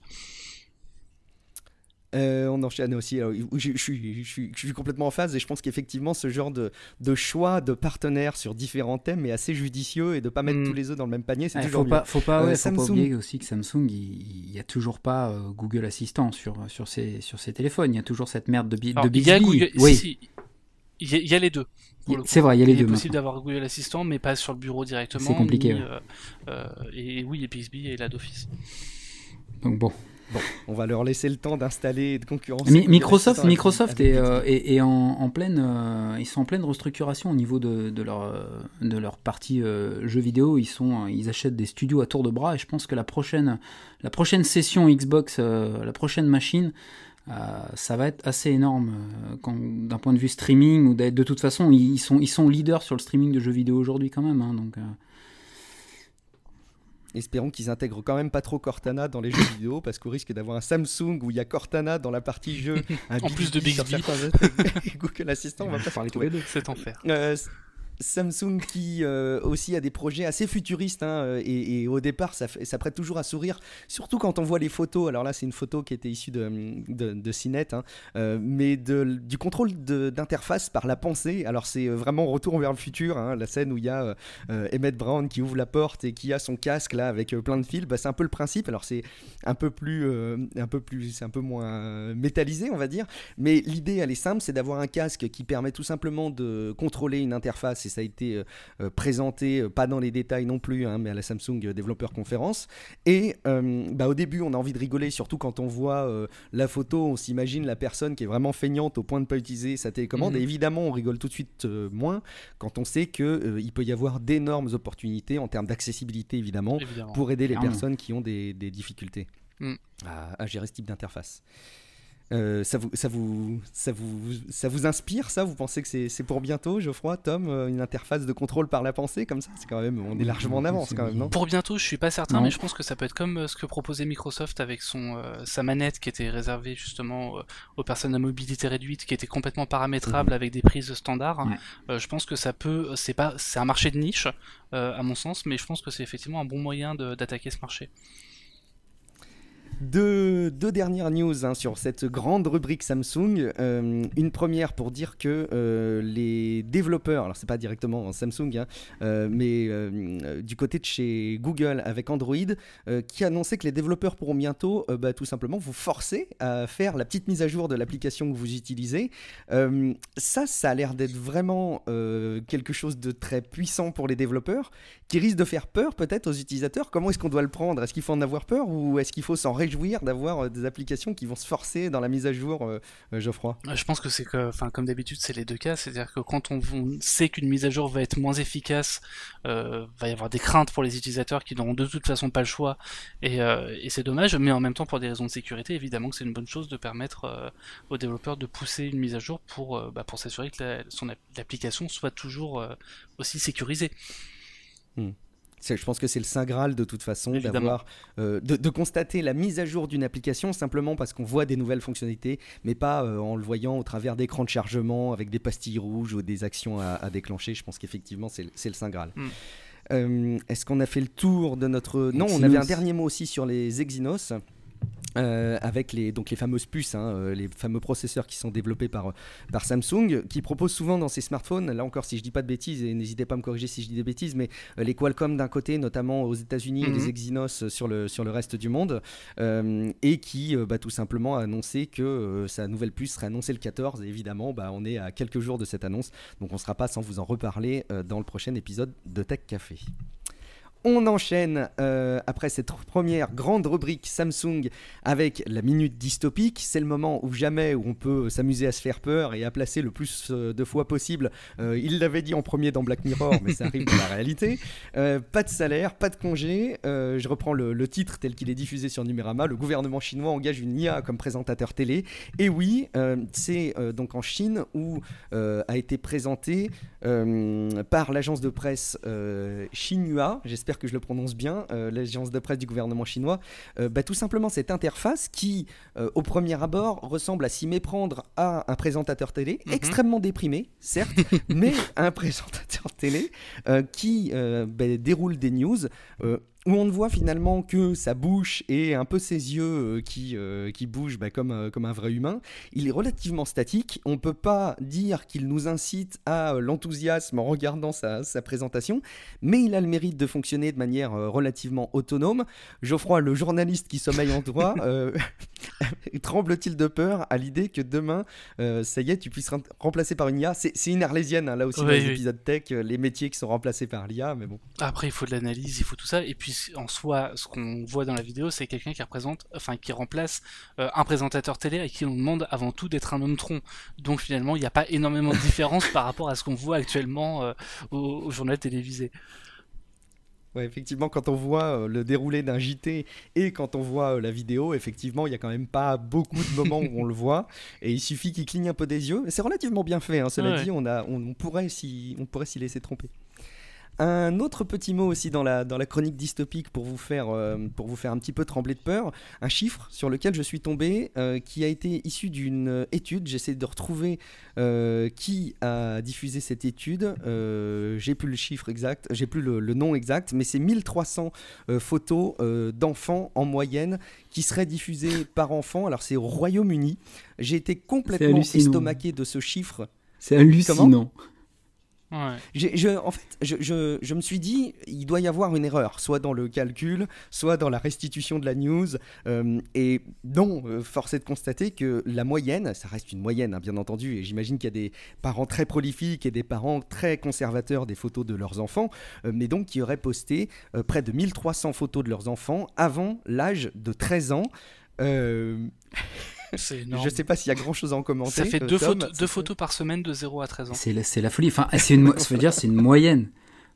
On enchaîne aussi. Alors, je suis complètement en phase et je pense qu'effectivement ce genre de choix de partenaires sur différents thèmes est assez judicieux et de ne pas mettre tous les œufs dans le même panier, c'est toujours mieux. Faut pas oublier aussi que Samsung, il n'y a toujours pas Google Assistant sur ses téléphones. Il y a toujours cette merde de Bixby. Il y a Google, oui. Il y a les deux. C'est vrai, il y a les deux. Il est possible d'avoir Google Assistant, mais pas sur le bureau directement. C'est compliqué. Et Bixby est là d'office. Donc bon, on va leur laisser le temps d'installer et de concurrencer. Microsoft est en pleine, ils sont en pleine restructuration au niveau de leur partie jeux vidéo. Ils achètent des studios à tour de bras et je pense que la prochaine session Xbox, la prochaine machine, ça va être assez énorme d'un point de vue streaming ou de toute façon ils sont leaders sur le streaming de jeux vidéo aujourd'hui quand même, hein, donc espérons qu'ils intègrent quand même pas trop Cortana dans les jeux vidéo, parce qu'au risque d'avoir un Samsung où il y a Cortana dans la partie jeu, en plus de Bixby, Google Assistant, on va pas parler tous les deux. C'est enfer. Samsung qui aussi a des projets assez futuristes, hein, et au départ ça prête toujours à sourire, surtout quand on voit les photos. Alors là c'est une photo qui était issue de CNET, hein, mais du contrôle d'interface par la pensée. Alors c'est vraiment retour vers le futur, hein, la scène où il y a Emmett Brown qui ouvre la porte et qui a son casque là avec plein de fils. C'est un peu le principe. Alors c'est un peu moins métallisé, on va dire, mais l'idée elle est simple, c'est d'avoir un casque qui permet tout simplement de contrôler une interface. Et ça a été présenté, pas dans les détails non plus, hein, mais à la Samsung Developer Conference. Et au début, on a envie de rigoler, surtout quand on voit la photo, on s'imagine la personne qui est vraiment feignante au point de ne pas utiliser sa télécommande. Et évidemment, on rigole tout de suite moins quand on sait qu'il peut y avoir d'énormes opportunités en termes d'accessibilité, évidemment, pour aider les personnes qui ont des difficultés à gérer ce type d'interface. Ça vous inspire, ça? Vous pensez que c'est pour bientôt, Geoffroy, Tom, une interface de contrôle par la pensée comme ça? C'est quand même, on est largement en avance quand même, non? Pour bientôt, je suis pas certain, mais je pense que ça peut être comme ce que proposait Microsoft avec sa manette qui était réservée justement aux personnes à mobilité réduite, qui était complètement paramétrable avec des prises standards. Je pense que ça peut, c'est un marché de niche à mon sens, mais je pense que c'est effectivement un bon moyen d'attaquer ce marché. Deux dernières news, hein, sur cette grande rubrique Samsung. Une première pour dire que les développeurs, alors c'est pas directement Samsung, hein, mais du côté de chez Google avec Android, qui annonçait que les développeurs pourront bientôt tout simplement vous forcer à faire la petite mise à jour de l'application que vous utilisez. Ça a l'air d'être vraiment quelque chose de très puissant pour les développeurs, qui risque de faire peur peut-être aux utilisateurs. Comment est-ce qu'on doit le prendre? Est-ce qu'il faut en avoir peur ou est-ce qu'il faut s'en réjouir d'avoir des applications qui vont se forcer dans la mise à jour, Geoffroy? Je pense que comme d'habitude, c'est les deux cas. C'est-à-dire que quand on sait qu'une mise à jour va être moins efficace, va y avoir des craintes pour les utilisateurs qui n'auront de toute façon pas le choix, et c'est dommage. Mais en même temps, pour des raisons de sécurité, évidemment que c'est une bonne chose de permettre aux développeurs de pousser une mise à jour pour s'assurer que l'application soit toujours aussi sécurisée. Je pense que c'est le saint graal de toute façon, d'avoir, de constater la mise à jour d'une application simplement parce qu'on voit des nouvelles fonctionnalités, mais pas en le voyant au travers d'écrans de chargement avec des pastilles rouges ou des actions à déclencher. Je pense qu'effectivement c'est le saint graal. Est-ce qu'on a fait le tour de notre... Non, on avait un dernier mot aussi sur les Exynos. Avec les fameuses puces, les fameux processeurs qui sont développés par Samsung, qui proposent souvent dans ces smartphones, là encore si je dis pas de bêtises, et n'hésitez pas à me corriger si je dis des bêtises, mais les Qualcomm d'un côté, notamment aux États-Unis, et les Exynos sur le reste du monde, et qui tout simplement a annoncé que sa nouvelle puce serait annoncée le 14, et évidemment on est à quelques jours de cette annonce, donc on ne sera pas sans vous en reparler dans le prochain épisode de Tech Café. On enchaîne après cette première grande rubrique Samsung avec la minute dystopique. C'est le moment où on peut s'amuser à se faire peur et à placer le plus de fois possible. Il l'avait dit en premier dans Black Mirror, mais ça arrive dans la réalité. Pas de salaire, pas de congé. Je reprends le titre tel qu'il est diffusé sur Numérama. Le gouvernement chinois engage une IA comme présentateur télé. Et oui, c'est donc en Chine où a été présenté par l'agence de presse Xinhua, j'espère que je le prononce bien, l'agence de presse du gouvernement chinois, tout simplement cette interface qui, au premier abord, ressemble à s'y méprendre à un présentateur télé, extrêmement déprimé, certes, mais un présentateur télé qui déroule des news où on ne voit finalement que sa bouche et un peu ses yeux qui bougent comme un vrai humain. Il est relativement statique. On ne peut pas dire qu'il nous incite à l'enthousiasme en regardant sa présentation, mais il a le mérite de fonctionner de manière relativement autonome. Geoffroy, le journaliste qui sommeille en toi, tremble-t-il de peur à l'idée que demain, ça y est, tu puisses remplacer par une IA? C'est une arlésienne, là aussi, dans les épisodes tech, les métiers qui sont remplacés par l'IA, mais bon. Après, il faut de l'analyse, il faut tout ça, et puis en soi, ce qu'on voit dans la vidéo, c'est quelqu'un qui remplace un présentateur télé à qui on demande avant tout d'être un homme tronc. Donc finalement, il n'y a pas énormément de différence par rapport à ce qu'on voit actuellement au journal télévisé. Ouais, effectivement, quand on voit le déroulé d'un JT et quand on voit la vidéo, effectivement, il n'y a quand même pas beaucoup de moments où on le voit. Et il suffit qu'il cligne un peu des yeux. C'est relativement bien fait, cela dit, on pourrait s'y laisser tromper. Un autre petit mot aussi dans la chronique dystopique pour vous faire un petit peu trembler de peur, un chiffre sur lequel je suis tombé qui a été issu d'une étude. J'essaie de retrouver qui a diffusé cette étude. J'ai plus le chiffre exact, j'ai plus le nom exact, mais c'est 1300 photos d'enfants en moyenne qui seraient diffusées par enfant. Alors c'est au Royaume-Uni. J'ai été complètement estomaqué de ce chiffre. C'est hallucinant. Ouais. En fait, je me suis dit, il doit y avoir une erreur, soit dans le calcul, soit dans la restitution de la news. Et non, force est de constater que la moyenne, ça reste une moyenne, bien entendu, et j'imagine qu'il y a des parents très prolifiques et des parents très conservateurs des photos de leurs enfants, mais donc qui auraient posté près de 1300 photos de leurs enfants avant l'âge de 13 ans. Je sais pas s'il y a grand chose à en commenter. Ça fait deux photos par semaine de 0 à 13 ans. C'est la folie. Enfin, ça veut dire c'est une moyenne.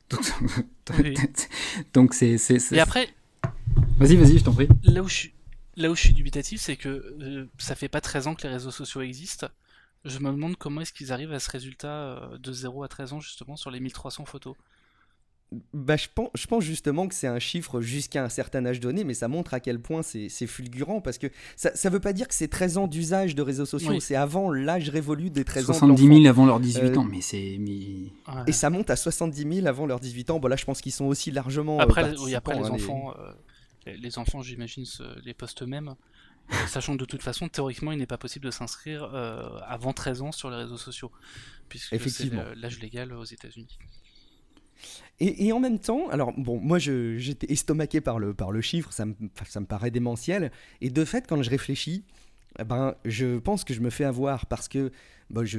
Donc c'est. Et après. Vas-y, je t'en prie. Là où je suis dubitatif, c'est que ça fait pas 13 ans que les réseaux sociaux existent. Je me demande comment est-ce qu'ils arrivent à ce résultat de 0 à 13 ans, justement, sur les 1300 photos. Je pense justement que c'est un chiffre jusqu'à un certain âge donné, mais ça montre à quel point c'est fulgurant, parce que ça veut pas dire que c'est 13 ans d'usage de réseaux sociaux, c'est avant l'âge révolu des 13 ans de l'enfant. 70 000 avant leurs 18 ans, mais c'est... Et ça monte à 70 000 avant leurs 18 ans. Bon là, je pense qu'ils sont aussi largement après les enfants, j'imagine, les postent eux-mêmes, sachant que de toute façon, théoriquement, il n'est pas possible de s'inscrire avant 13 ans sur les réseaux sociaux, puisque c'est l'âge légal aux États-Unis. Et en même temps, alors bon, moi j'étais estomaqué par le chiffre, ça me paraît démentiel, et de fait quand je réfléchis, je pense que je me fais avoir parce que j'ai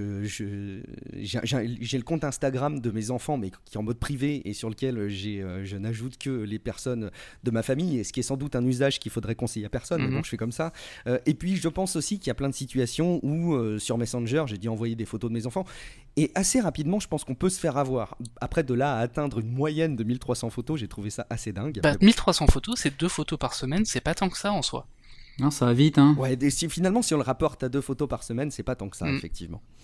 le compte Instagram de mes enfants, mais qui est en mode privé et sur lequel je n'ajoute que les personnes de ma famille, et ce qui est sans doute un usage qu'il faudrait conseiller à personne, mais bon, je fais comme ça. Et puis je pense aussi qu'il y a plein de situations où sur Messenger, j'ai dû envoyer des photos de mes enfants, et assez rapidement, je pense qu'on peut se faire avoir. Après, de là à atteindre une moyenne de 1300 photos, j'ai trouvé ça assez dingue. 1300 photos, c'est 2 photos par semaine, c'est pas tant que ça en soi. Non, ça va vite, hein. Ouais, finalement, si on le rapporte à 2 photos par semaine, c'est pas tant que ça, effectivement.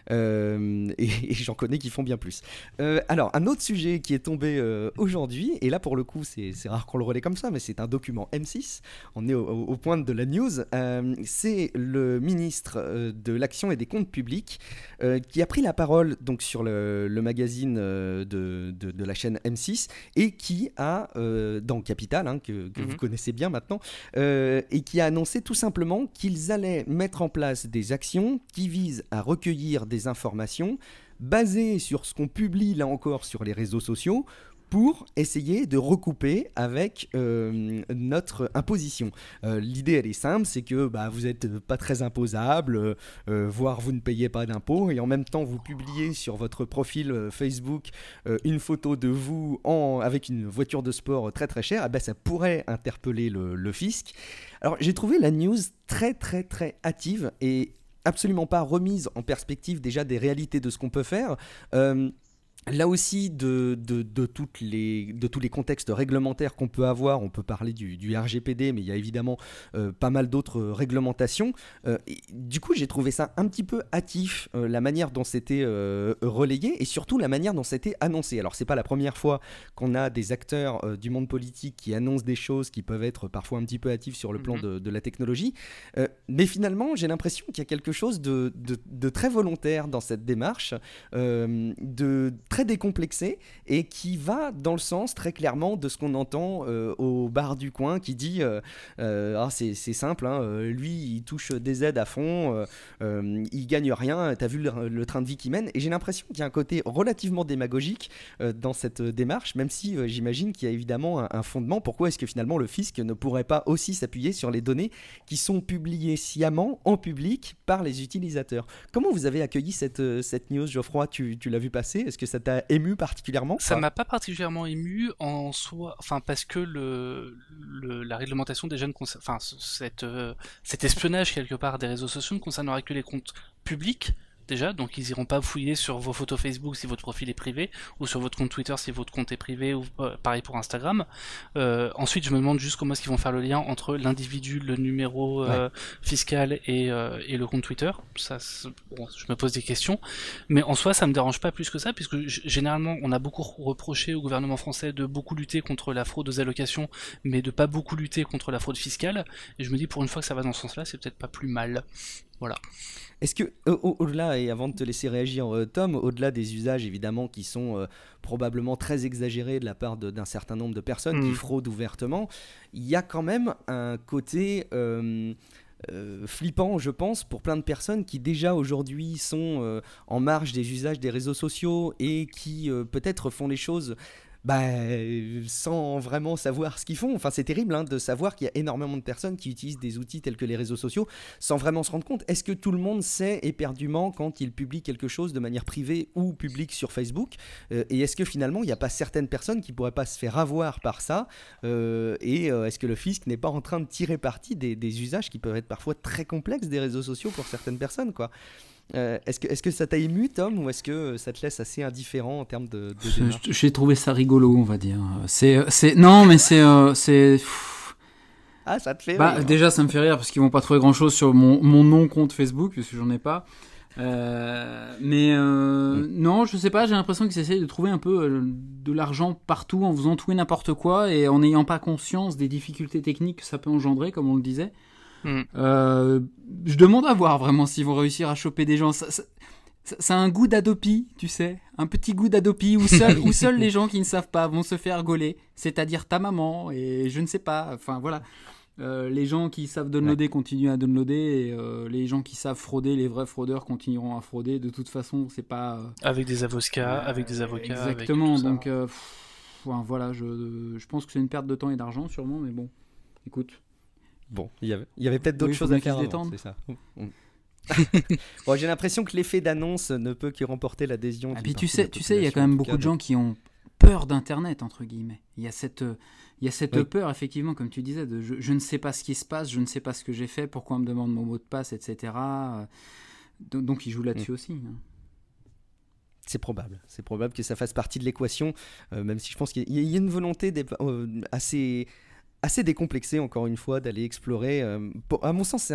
et j'en connais qui font bien plus. Alors, un autre sujet qui est tombé aujourd'hui, et là pour le coup c'est rare qu'on le relaie comme ça, mais c'est un document M6, on est au point de la news, c'est le ministre de l'Action et des Comptes Publics qui a pris la parole donc, sur le magazine de la chaîne M6 et qui a, dans Capital, hein, que vous connaissez bien maintenant, et qui a annoncé tout simplement qu'ils allaient mettre en place des actions qui visent à recueillir des informations basées sur ce qu'on publie là encore sur les réseaux sociaux pour essayer de recouper avec notre imposition. L'idée, elle est simple, c'est que vous n'êtes pas très imposable, voire vous ne payez pas d'impôts, et en même temps, vous publiez sur votre profil Facebook une photo de vous avec une voiture de sport très très chère, ça pourrait interpeller le fisc. Alors, j'ai trouvé la news très très très hâtive et absolument pas remise en perspective déjà des réalités de ce qu'on peut faire. Là aussi, de tous les contextes réglementaires qu'on peut avoir, on peut parler du RGPD, mais il y a évidemment pas mal d'autres réglementations. Du coup, j'ai trouvé ça un petit peu hâtif, la manière dont c'était relayé, et surtout la manière dont c'était annoncé. Alors, c'est pas la première fois qu'on a des acteurs du monde politique qui annoncent des choses qui peuvent être parfois un petit peu hâtives sur le plan de la technologie, mais finalement, j'ai l'impression qu'il y a quelque chose de très volontaire dans cette démarche, de très décomplexé et qui va dans le sens très clairement de ce qu'on entend au bar du coin qui dit c'est simple, hein, lui il touche des aides à fond, il gagne rien, t'as vu le train de vie qu'il mène, et j'ai l'impression qu'il y a un côté relativement démagogique dans cette démarche, même si j'imagine qu'il y a évidemment un fondement. Pourquoi est-ce que finalement le fisc ne pourrait pas aussi s'appuyer sur les données qui sont publiées sciemment en public par les utilisateurs? Comment vous avez accueilli cette news, Geoffroy? Tu l'as vu passer? Est-ce que ça t'a ému particulièrement? Ça m'a pas particulièrement ému en soi, parce que la réglementation des jeunes, cet espionnage quelque part des réseaux sociaux ne concernera que les comptes publics. Déjà, donc ils iront pas fouiller sur vos photos Facebook si votre profil est privé, ou sur votre compte Twitter si votre compte est privé, ou pareil pour Instagram. Ensuite, je me demande juste comment est-ce qu'ils vont faire le lien entre l'individu, le numéro fiscal et le compte Twitter. Ça, je me pose des questions. Mais en soi, ça me dérange pas plus que ça, puisque généralement, on a beaucoup reproché au gouvernement français de beaucoup lutter contre la fraude aux allocations, mais de pas beaucoup lutter contre la fraude fiscale. Et je me dis, pour une fois que ça va dans ce sens-là, c'est peut-être pas plus mal. Voilà. Est-ce que, au-delà, et avant de te laisser réagir, Tom, au-delà des usages évidemment qui sont probablement très exagérés de la part d'un certain nombre de personnes qui fraudent ouvertement, il y a quand même un côté flippant, je pense, pour plein de personnes qui déjà aujourd'hui sont en marge des usages des réseaux sociaux et qui peut-être font les choses sans vraiment savoir ce qu'ils font. Enfin, c'est terrible de savoir qu'il y a énormément de personnes qui utilisent des outils tels que les réseaux sociaux sans vraiment se rendre compte. Est-ce que tout le monde sait éperdument quand il publie quelque chose de manière privée ou publique sur Facebook, et est-ce que finalement il n'y a pas certaines personnes qui ne pourraient pas se faire avoir par ça, est-ce que le fisc n'est pas en train de tirer parti des usages qui peuvent être parfois très complexes des réseaux sociaux pour certaines personnes, quoi? Est-ce que ça t'a ému, Tom, ou est-ce que ça te laisse assez indifférent en termes de démarche? J'ai trouvé ça rigolo, on va dire. Non, mais c'est. Ah, ça te fait rire. Déjà, ça me fait rire parce qu'ils vont pas trouver grand-chose sur mon non-compte Facebook, parce que j'en ai pas. Non, je sais pas, j'ai l'impression qu'ils essayent de trouver un peu de l'argent partout en faisant tout et n'importe quoi et en n'ayant pas conscience des difficultés techniques que ça peut engendrer, comme on le disait. Je demande à voir vraiment s'ils vont réussir à choper des gens. Ça a un goût d'Adopi, tu sais, un petit goût d'Adopi où seuls les gens qui ne savent pas vont se faire gauler, c'est-à-dire ta maman et je ne sais pas, enfin voilà. Les gens qui savent downloader continuent à downloader et les gens qui savent frauder, les vrais fraudeurs continueront à frauder. De toute façon, c'est pas avec des avocats, exactement. Avec donc voilà, je pense que c'est une perte de temps et d'argent sûrement, mais bon, écoute. Bon, il y avait peut-être d'autres choses à faire avant, c'est ça. Bon, j'ai l'impression que l'effet d'annonce ne peut que remporter l'adhésion. Et puis tu sais, il y a quand même beaucoup de gens qui ont peur d'Internet, entre guillemets. Il y a cette peur, effectivement, comme tu disais, de je ne sais pas ce qui se passe, je ne sais pas ce que j'ai fait, pourquoi on me demande mon mot de passe, etc. Donc ils jouent là-dessus aussi. Hein. C'est probable que ça fasse partie de l'équation, même si je pense qu'il y a une volonté assez assez décomplexé, encore une fois, d'aller explorer. À mon sens,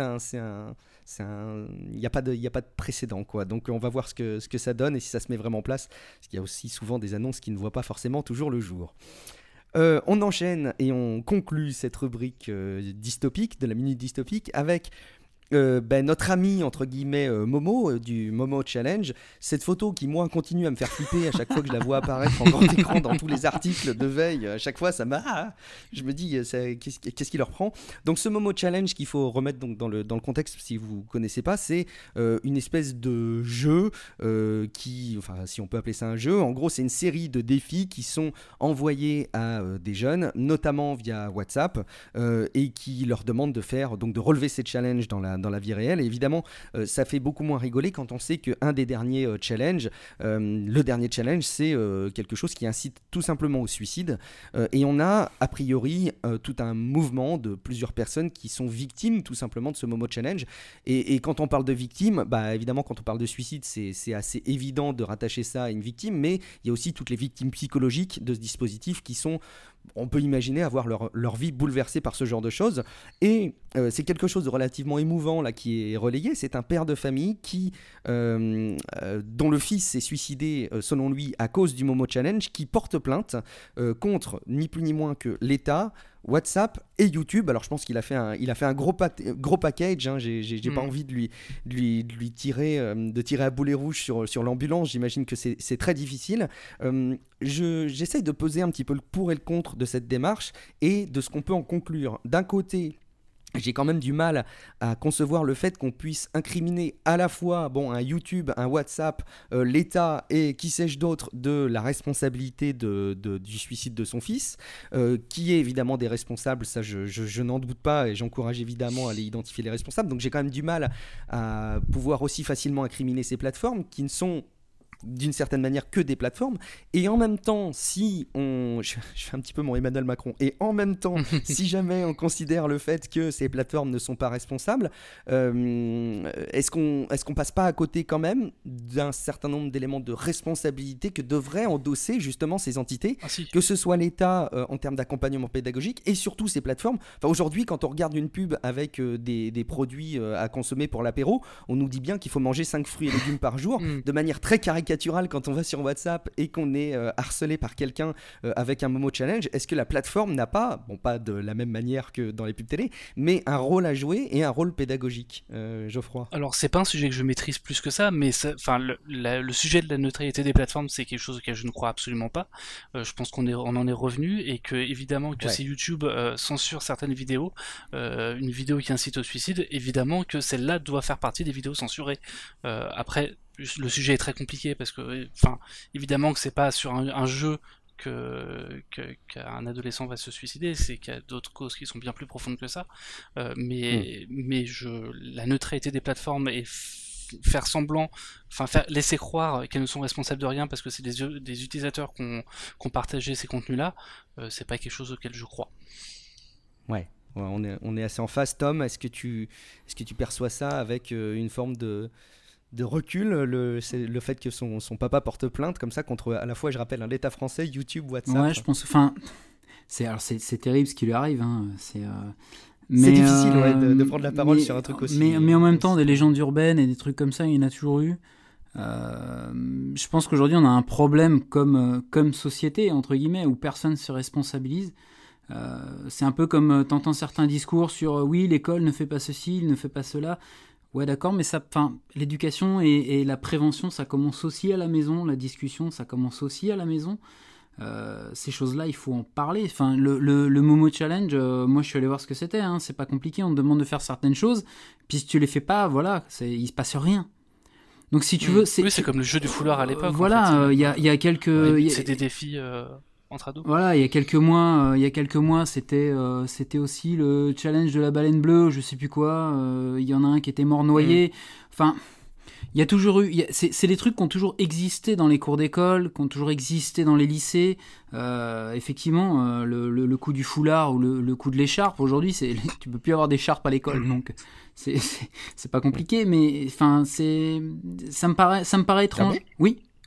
il n'y a pas de précédent, quoi. Donc on va voir ce que ça donne et si ça se met vraiment en place, parce qu'il y a aussi souvent des annonces qui ne voient pas forcément toujours le jour. On enchaîne et on conclut cette rubrique dystopique, de la minute dystopique, avec notre ami entre guillemets Momo du Momo Challenge, cette photo qui moi continue à me faire flipper à chaque fois que je la vois apparaître en grand écran dans tous les articles de veille, à chaque fois je me dis qu'est-ce qui leur prend. Donc ce Momo Challenge qu'il faut remettre donc dans le contexte si vous connaissez pas, c'est une espèce de jeu enfin si on peut appeler ça un jeu, en gros c'est une série de défis qui sont envoyés à des jeunes, notamment via WhatsApp, et qui leur demandent de relever ces challenges dans la vie réelle. Et évidemment, ça fait beaucoup moins rigoler quand on sait qu'un des derniers challenges, le dernier challenge, c'est quelque chose qui incite tout simplement au suicide. Et on a, a priori, tout un mouvement de plusieurs personnes qui sont victimes tout simplement de ce Momo Challenge. Et quand on parle de victimes, évidemment, quand on parle de suicide, c'est assez évident de rattacher ça à une victime, mais il y a aussi toutes les victimes psychologiques de ce dispositif qui sont, on peut imaginer, avoir leur vie bouleversée par ce genre de choses. Et c'est quelque chose de relativement émouvant là, qui est relayé. C'est un père de famille dont le fils s'est suicidé, selon lui, à cause du Momo Challenge, qui porte plainte contre ni plus ni moins que l'État, WhatsApp et YouTube. Alors je pense qu'il a fait un gros package, hein. J'ai pas envie de lui tirer à boulet rouge sur l'ambulance. J'imagine que c'est très difficile. J'essaye de peser un petit peu le pour et le contre de cette démarche et de ce qu'on peut en conclure. D'un côté, j'ai quand même du mal à concevoir le fait qu'on puisse incriminer à la fois un YouTube, un WhatsApp, l'État et qui sais-je d'autre de la responsabilité du suicide de son fils, qui est évidemment des responsables, ça je n'en doute pas et j'encourage évidemment à aller identifier les responsables. Donc j'ai quand même du mal à pouvoir aussi facilement incriminer ces plateformes qui ne sont d'une certaine manière que des plateformes. Et en même temps, je fais un petit peu mon Emmanuel Macron, et en même temps, si jamais on considère le fait que ces plateformes ne sont pas responsables, est-ce qu'on passe pas à côté quand même d'un certain nombre d'éléments de responsabilité que devraient endosser justement ces entités, que ce soit l'État en termes d'accompagnement pédagogique et surtout ces plateformes. Enfin, aujourd'hui, quand on regarde une pub avec des produits à consommer pour l'apéro, on nous dit bien qu'il faut manger 5 fruits et légumes par jour, de manière très caricaturale quand on va sur WhatsApp et qu'on est harcelé par quelqu'un avec un Momo Challenge. Est-ce que la plateforme n'a pas de la même manière que dans les pubs télé, mais un rôle à jouer et un rôle pédagogique, Geoffroy? Alors c'est pas un sujet que je maîtrise plus que ça, mais le sujet de la neutralité des plateformes, c'est quelque chose auquel je ne crois absolument pas. Je pense qu'on en est revenu, et que évidemment que si YouTube censure certaines vidéos, une vidéo qui incite au suicide, évidemment que celle-là doit faire partie des vidéos censurées. Après, le sujet est très compliqué parce que, évidemment que c'est pas sur un jeu qu'un adolescent va se suicider, c'est qu'il y a d'autres causes qui sont bien plus profondes que ça. Mais la neutralité des plateformes et faire semblant, laisser croire qu'elles ne sont responsables de rien parce que c'est des utilisateurs qui ont partagé ces contenus-là, c'est pas quelque chose auquel je crois. Ouais, on est assez en phase. Tom, est-ce que tu perçois ça avec une forme de recul, le fait que son papa porte plainte comme ça contre, à la fois, je rappelle, l'État français, YouTube, WhatsApp? Ouais, je pense, c'est terrible ce qui lui arrive, hein. C'est difficile de prendre la parole sur un truc aussi. Mais en même temps, des légendes urbaines et des trucs comme ça, il y en a toujours eu. Je pense qu'aujourd'hui, on a un problème comme société, entre guillemets, où personne ne se responsabilise. C'est un peu comme t'entends certains discours sur oui, l'école ne fait pas ceci, il ne fait pas cela. Ouais, d'accord, mais l'éducation et la prévention, ça commence aussi à la maison. La discussion, ça commence aussi à la maison. Ces choses-là, il faut en parler. Enfin, le Momo Challenge, moi, je suis allé voir ce que c'était. Hein. C'est pas compliqué. On te demande de faire certaines choses. Puis si tu les fais pas, voilà, il se passe rien. Donc si tu veux, c'est comme le jeu du foulard à l'époque. Voilà, il y a quelques. C'est des défis. Entre ados. Voilà, il y a quelques mois, c'était aussi le challenge de la baleine bleue, je sais plus quoi. Il y en a un qui était mort noyé. Enfin, il y a toujours eu. C'est des trucs qui ont toujours existé dans les cours d'école, qui ont toujours existé dans les lycées. Effectivement, le coup du foulard ou le coup de l'écharpe. Aujourd'hui, tu peux plus avoir d'écharpe à l'école, donc c'est pas compliqué. Mais enfin, ça me paraît étrange. Oui.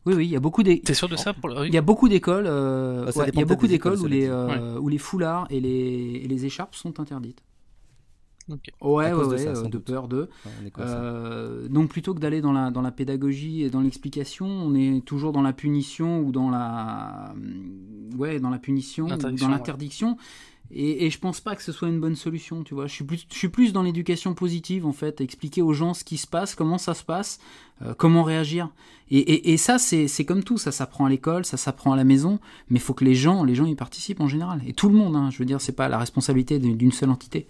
Oui, il y a beaucoup des. T'es sûr de ça Il y a beaucoup d'écoles. Ça Il y a dépend beaucoup peut-être des d'écoles écoles, où les foulards et les écharpes sont interdites. Ok. Ouais, À cause de ça, sans de doute. peur de. En Écosse, hein. Donc plutôt que d'aller dans la pédagogie et dans l'explication, on est toujours dans la punition ou dans la punition ou dans L'interdiction, l'interdiction. Et je pense pas que ce soit une bonne solution, tu vois. Je suis plus dans l'éducation positive en fait, expliquer aux gens ce qui se passe, comment ça se passe, comment réagir. Et ça c'est comme tout, ça s'apprend à l'école, ça s'apprend à la maison, mais il faut que les gens y participent en général. Et tout le monde, hein, je veux dire, c'est pas la responsabilité d'une seule entité.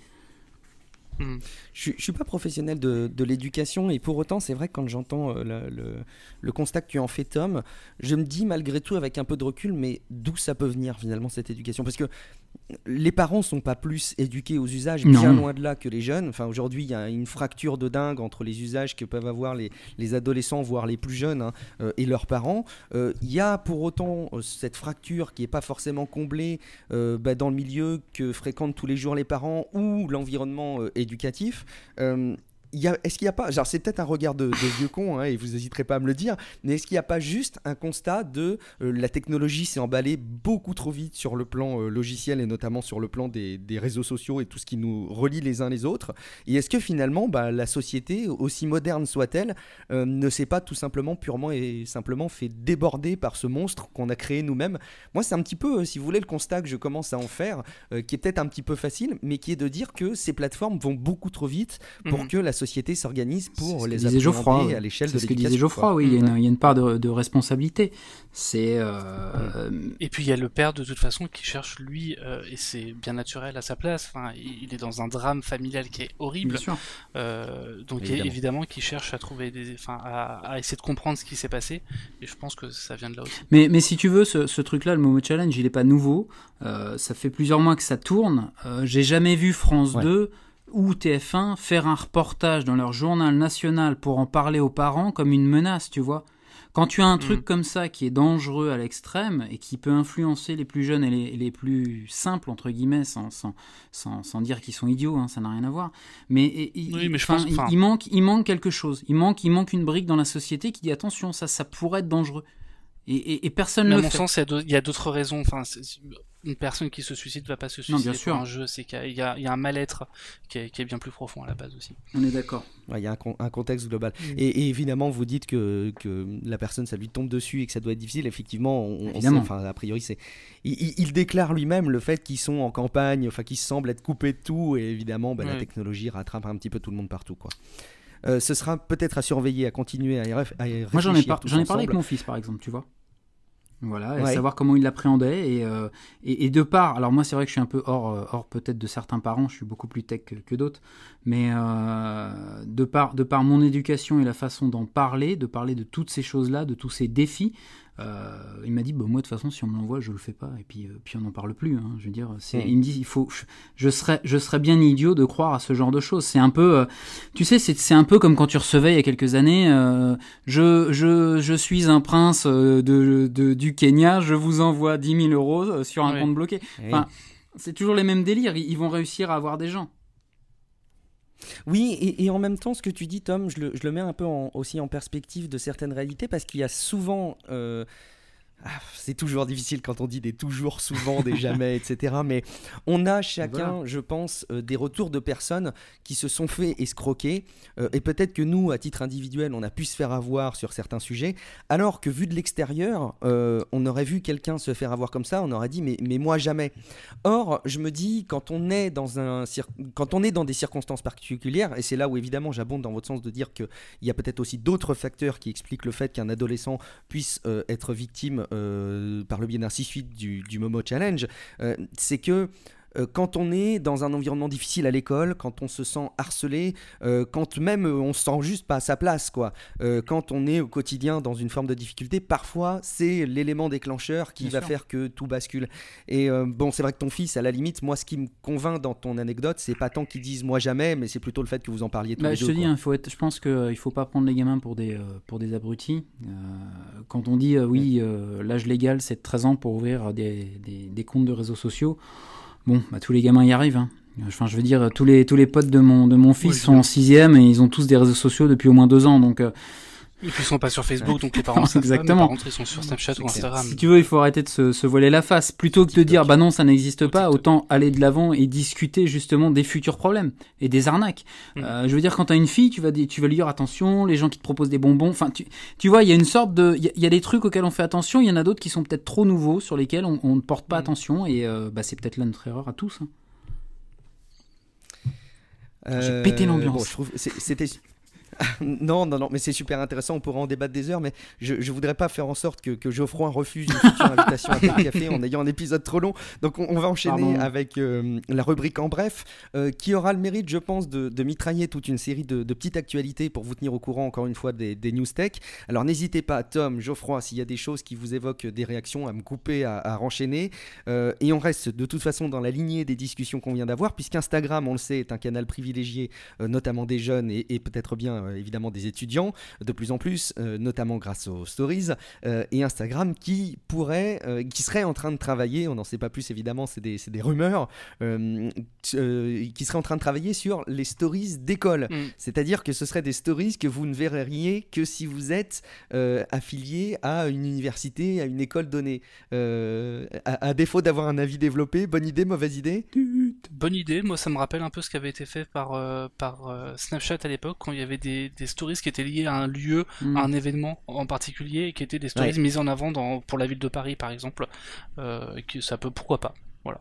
Je suis pas professionnel de l'éducation et pour autant c'est vrai que quand j'entends le constat que tu en fais Tom, je me dis malgré tout avec un peu de recul mais d'où ça peut venir finalement cette éducation, parce que les parents sont pas plus éduqués aux usages, bien loin de là, que les jeunes. Enfin, aujourd'hui il y a une fracture de dingue entre les usages que peuvent avoir les adolescents voire les plus jeunes, hein, et leurs parents. Il y a pour autant cette fracture qui est pas forcément comblée dans le milieu que fréquentent tous les jours les parents ou l'environnement éducatif. Est-ce qu'il n'y a pas, genre c'est peut-être un regard de vieux con, hein, et vous n'hésiterez pas à me le dire, mais est-ce qu'il n'y a pas juste un constat de la technologie s'est emballée beaucoup trop vite sur le plan logiciel et notamment sur le plan des réseaux sociaux et tout ce qui nous relie les uns les autres, et est-ce que finalement la société, aussi moderne soit-elle, ne s'est pas tout simplement purement et simplement fait déborder par ce monstre qu'on a créé nous-mêmes? Moi c'est un petit peu, si vous voulez, le constat que je commence à en faire, qui est peut-être un petit peu facile, mais qui est de dire que ces plateformes vont beaucoup trop vite pour que la société s'organise pour les appréhender à l'échelle de l'éducation. C'est ce que disait Geoffroy, oui, il y a une part de responsabilité. C'est Et puis il y a le père de toute façon qui cherche lui, et c'est bien naturel à sa place. Enfin, il est dans un drame familial qui est horrible. Bien sûr. Donc évidemment qu'il cherche à trouver à essayer de comprendre ce qui s'est passé. Et je pense que ça vient de là aussi. Mais si tu veux, ce truc-là, le Momo Challenge, il est pas nouveau. Ça fait plusieurs mois que ça tourne. J'ai jamais vu France 2 ou TF1 faire un reportage dans leur journal national pour en parler aux parents comme une menace, tu vois. Quand tu as un truc comme ça qui est dangereux à l'extrême et qui peut influencer les plus jeunes et les plus simples, entre guillemets, sans dire qu'ils sont idiots, hein, ça n'a rien à voir. Mais il manque quelque chose. Il manque une brique dans la société qui dit attention, ça pourrait être dangereux. Et personne ne le fait. À mon sens, il y a d'autres raisons. Enfin, une personne qui se suicide ne va pas se suicider pour un jeu. C'est qu'il y a un mal-être qui est bien plus profond à la base aussi. On est d'accord. Il y a un contexte global. Et évidemment, vous dites que la personne, ça lui tombe dessus et que ça doit être difficile. Effectivement, on sait, a priori, il déclare lui-même le fait qu'ils sont en campagne, qu'ils semblent être coupés de tout. Et évidemment, la technologie rattrape un petit peu tout le monde partout, quoi. Ce sera peut-être à surveiller, à continuer à y réfléchir. Moi, j'en ai parlé avec mon fils, par exemple, tu vois. Voilà, et savoir comment il l'appréhendait et de part, alors moi c'est vrai que je suis un peu hors peut-être de certains parents, je suis beaucoup plus tech que d'autres, mais de par mon éducation et la façon de parler de toutes ces choses-là, de tous ces défis, il m'a dit moi de toute façon si on me l'envoie je le fais pas et puis on n'en parle plus, hein, je veux dire il me dit je serais bien idiot de croire à ce genre de choses. C'est un peu tu sais c'est un peu comme quand tu recevais il y a quelques années je suis un prince du Kenya, je vous envoie 10 000 euros sur un compte bloqué. Enfin, c'est toujours les mêmes délires, ils vont réussir à avoir des gens. Oui, et en même temps, ce que tu dis, Tom, je le mets un peu aussi en perspective de certaines réalités, parce qu'il y a souvent... c'est toujours difficile quand on dit des toujours, souvent, des jamais, etc. Mais on a chacun, je pense, des retours de personnes qui se sont fait escroquer. Et peut-être que nous, à titre individuel, on a pu se faire avoir sur certains sujets. Alors que vu de l'extérieur, on aurait vu quelqu'un se faire avoir comme ça, on aurait dit mais moi jamais. Or, je me dis, quand on est dans des circonstances particulières, et c'est là où évidemment j'abonde dans votre sens de dire qu'il y a peut-être aussi d'autres facteurs qui expliquent le fait qu'un adolescent puisse être victime par le biais d'un 6-8 du Momo Challenge, c'est que quand on est dans un environnement difficile à l'école, quand on se sent harcelé, quand même on se sent juste pas à sa place, quoi. Quand on est au quotidien dans une forme de difficulté, parfois c'est l'élément déclencheur qui va faire que tout bascule. Et c'est vrai que ton fils, à la limite, moi ce qui me convainc dans ton anecdote, c'est pas tant qu'il dise moi jamais, mais c'est plutôt le fait que vous en parliez tous les deux. Je te dis, je pense qu'il faut pas prendre les gamins pour des abrutis. Quand on dit l'âge légal c'est de 13 ans pour ouvrir des comptes de réseaux sociaux, tous les gamins y arrivent, hein. Enfin, je veux dire, tous les potes de mon fils sont en 6e et ils ont tous des réseaux sociaux depuis au moins 2 ans. Donc, Et puis ils sont pas sur Facebook, donc les parents savent Exactement. pas, mais par contre ils sont sur Snapchat ou Instagram. Si tu veux, il faut arrêter de se voiler la face. Plutôt que de dire bah non, ça n'existe pas, autant aller de l'avant et discuter justement des futurs problèmes et des arnaques. Je veux dire, quand t'as une fille, tu vas lui dire attention, les gens qui te proposent des bonbons. Enfin, tu vois, il y a une sorte de, il y a des trucs auxquels on fait attention, il y en a d'autres qui sont peut-être trop nouveaux, sur lesquels on ne porte pas attention, et c'est peut-être là notre erreur à tous. J'ai pété l'ambiance. Bon, je trouve c'était non, mais c'est super intéressant, on pourra en débattre des heures, mais je voudrais pas faire en sorte que Geoffroy refuse une future invitation à Tech Café en ayant un épisode trop long, donc on va enchaîner avec la rubrique en bref, qui aura le mérite, je pense, de mitrailler toute une série de petites actualités pour vous tenir au courant, encore une fois, des news tech. Alors n'hésitez pas, Tom, Geoffroy, s'il y a des choses qui vous évoquent des réactions, à me couper, à renchaîner, et on reste de toute façon dans la lignée des discussions qu'on vient d'avoir, puisqu'Instagram, on le sait, est un canal privilégié, notamment des jeunes et peut-être bien évidemment des étudiants de plus en plus, notamment grâce aux stories, et Instagram qui serait en train de travailler, on n'en sait pas plus évidemment, c'est des rumeurs, qui serait en train de travailler sur les stories d'école, c'est-à-dire que ce seraient des stories que vous ne verriez que si vous êtes affilié à une université, à une école donnée, à défaut d'avoir un avis développé. Bonne idée, mauvaise idée? Bonne idée, moi ça me rappelle un peu ce qui avait été fait par Snapchat à l'époque, quand il y avait des stories qui étaient liées à un lieu, à un événement en particulier, et qui étaient des stories mises en avant pour la ville de Paris par exemple, et que ça peut, pourquoi pas, voilà.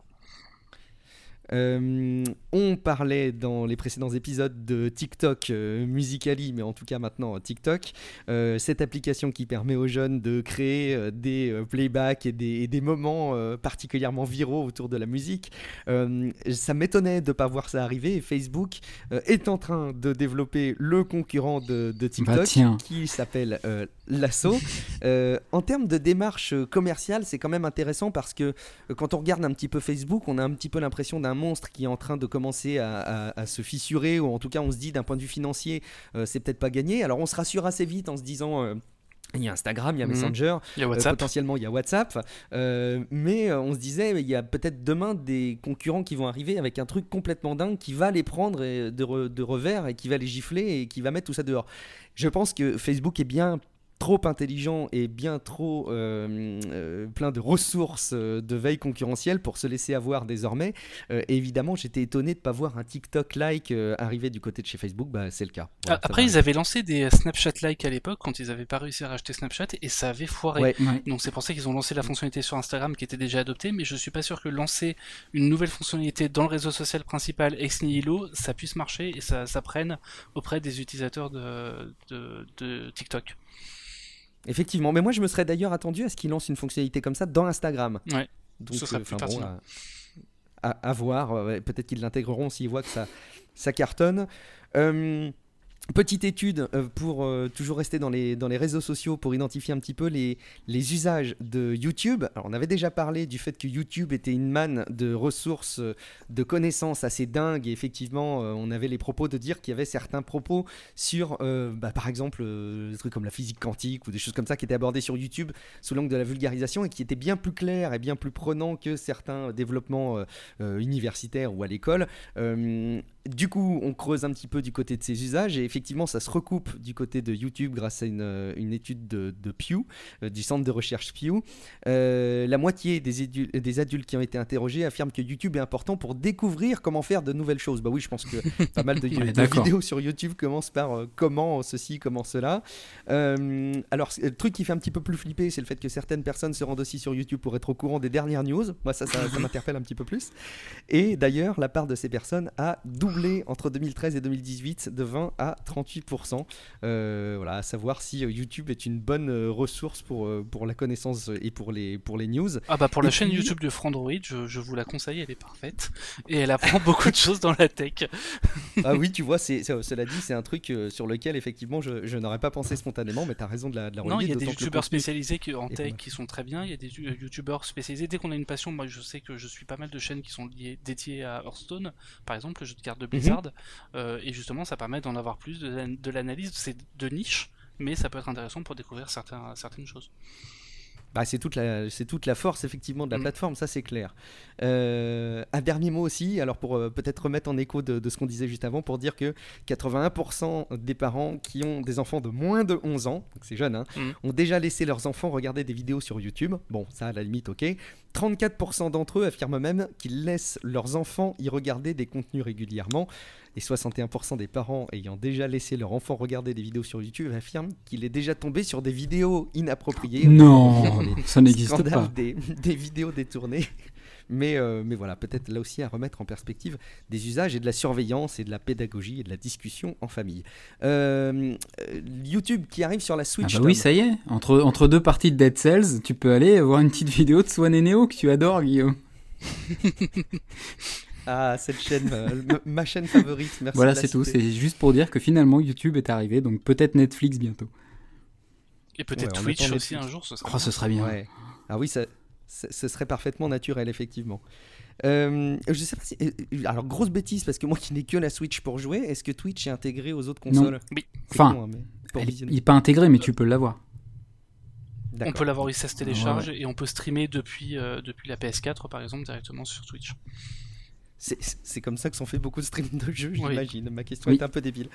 On parlait dans les précédents épisodes de TikTok, Musical.ly, mais en tout cas maintenant TikTok, cette application qui permet aux jeunes de créer des playbacks et des moments particulièrement viraux autour de la musique. Ça m'étonnait de ne pas voir ça arriver, et Facebook est en train de développer le concurrent de TikTok, qui s'appelle Lasso. En termes de démarche commerciale, c'est quand même intéressant parce que quand on regarde un petit peu Facebook, on a un petit peu l'impression d'un monstre qui est en train de commencer à se fissurer, ou en tout cas on se dit d'un point de vue financier c'est peut-être pas gagné. Alors on se rassure assez vite en se disant il y a Instagram, il y a Messenger, il y a WhatsApp. Potentiellement il y a WhatsApp, mais on se disait il y a peut-être demain des concurrents qui vont arriver avec un truc complètement dingue qui va les prendre de revers et qui va les gifler et qui va mettre tout ça dehors. Je pense que Facebook est bien trop intelligent et bien trop plein de ressources de veille concurrentielle pour se laisser avoir désormais. Et évidemment, j'étais étonné de ne pas voir un TikTok-like arriver du côté de chez Facebook. Bah, c'est le cas. Voilà, après, ils avaient lancé des Snapchat-like à l'époque quand ils n'avaient pas réussi à racheter Snapchat, et ça avait foiré. Ouais. Donc c'est pour ça qu'ils ont lancé la fonctionnalité sur Instagram qui était déjà adoptée, mais je suis pas sûr que lancer une nouvelle fonctionnalité dans le réseau social principal ex nihilo, ça puisse marcher et ça prenne auprès des utilisateurs de TikTok. Effectivement, mais moi je me serais d'ailleurs attendu à ce qu'ils lancent une fonctionnalité comme ça dans Instagram. Ouais. Donc ce serait plus pertinent. À voir, peut-être qu'ils l'intégreront s'ils voient que ça cartonne. Petite étude pour toujours rester dans les réseaux sociaux pour identifier un petit peu les usages de YouTube. Alors, on avait déjà parlé du fait que YouTube était une manne de ressources, de connaissances assez dingues, et effectivement on avait les propos de dire qu'il y avait certains propos sur par exemple des trucs comme la physique quantique ou des choses comme ça qui étaient abordés sur YouTube sous l'angle de la vulgarisation et qui étaient bien plus clairs et bien plus prenants que certains développements universitaires ou à l'école. Du coup, on creuse un petit peu du côté de ces usages, et effectivement, ça se recoupe du côté de YouTube grâce à une étude de Pew, du centre de recherche Pew. La moitié des adultes qui ont été interrogés affirment que YouTube est important pour découvrir comment faire de nouvelles choses. Bah oui, je pense que pas mal de vidéos sur YouTube commencent par comment ceci, comment cela. Alors, le truc qui fait un petit peu plus flipper, c'est le fait que certaines personnes se rendent aussi sur YouTube pour être au courant des dernières news. Moi, ça m'interpelle un petit peu plus. Et d'ailleurs, la part de ces personnes a doublé entre 2013 et 2018 de 20 à 38%. Voilà, à savoir si YouTube est une bonne ressource pour la connaissance et pour les news. Ah bah pour la chaîne YouTube de Frandroid, je vous la conseille, elle est parfaite. Et elle apprend beaucoup de choses dans la tech. Ah oui, tu vois, cela dit, c'est un truc sur lequel effectivement je n'aurais pas pensé spontanément, mais tu as raison de la relier. Non, il y a des youtubeurs spécialisés en tech qui sont très bien, il y a des youtubeurs spécialisés. Dès qu'on a une passion, moi je sais que je suis pas mal de chaînes qui sont dédiées à Hearthstone, par exemple, le jeu de cartes de Blizzard, et justement ça permet d'en avoir plus de l'analyse, c'est de niche, mais ça peut être intéressant pour découvrir certaines choses. Bah, c'est toute la force effectivement de la plateforme, ça c'est clair. Un dernier mot aussi, alors pour peut-être remettre en écho de ce qu'on disait juste avant, pour dire que 81% des parents qui ont des enfants de moins de 11 ans, donc c'est jeune, ont déjà laissé leurs enfants regarder des vidéos sur YouTube. Bon, ça à la limite, ok. 34% d'entre eux affirment même qu'ils laissent leurs enfants y regarder des contenus régulièrement. Et 61% des parents ayant déjà laissé leur enfant regarder des vidéos sur YouTube affirment qu'il est déjà tombé sur des vidéos inappropriées. Non, ça n'existe pas. Des vidéos détournées. Mais voilà, peut-être là aussi à remettre en perspective des usages et de la surveillance et de la pédagogie et de la discussion en famille. YouTube qui arrive sur la Switch. Ah bah oui, ça y est. Entre deux parties de Dead Cells, tu peux aller voir une petite vidéo de Swan et Neo que tu adores, Guillaume. Ah, cette chaîne, ma chaîne favorite, merci. Voilà, c'est tout. C'est juste pour dire que finalement YouTube est arrivé, donc peut-être Netflix bientôt. Et peut-être Twitch aussi un jour, ce serait bien. Ouais. Ah oui, ce serait parfaitement naturel, effectivement. Je sais pas si... Alors, grosse bêtise, parce que moi qui n'ai que la Switch pour jouer, est-ce que Twitch est intégré aux autres consoles? Non. Oui. Enfin, il n'est pas intégré, mais tu peux l'avoir. On peut l'avoir, ça se télécharge, et on peut streamer depuis la PS4, par exemple, directement sur Twitch. C'est comme ça que sont faits beaucoup de streams de jeux, j'imagine. Ma question est un peu débile.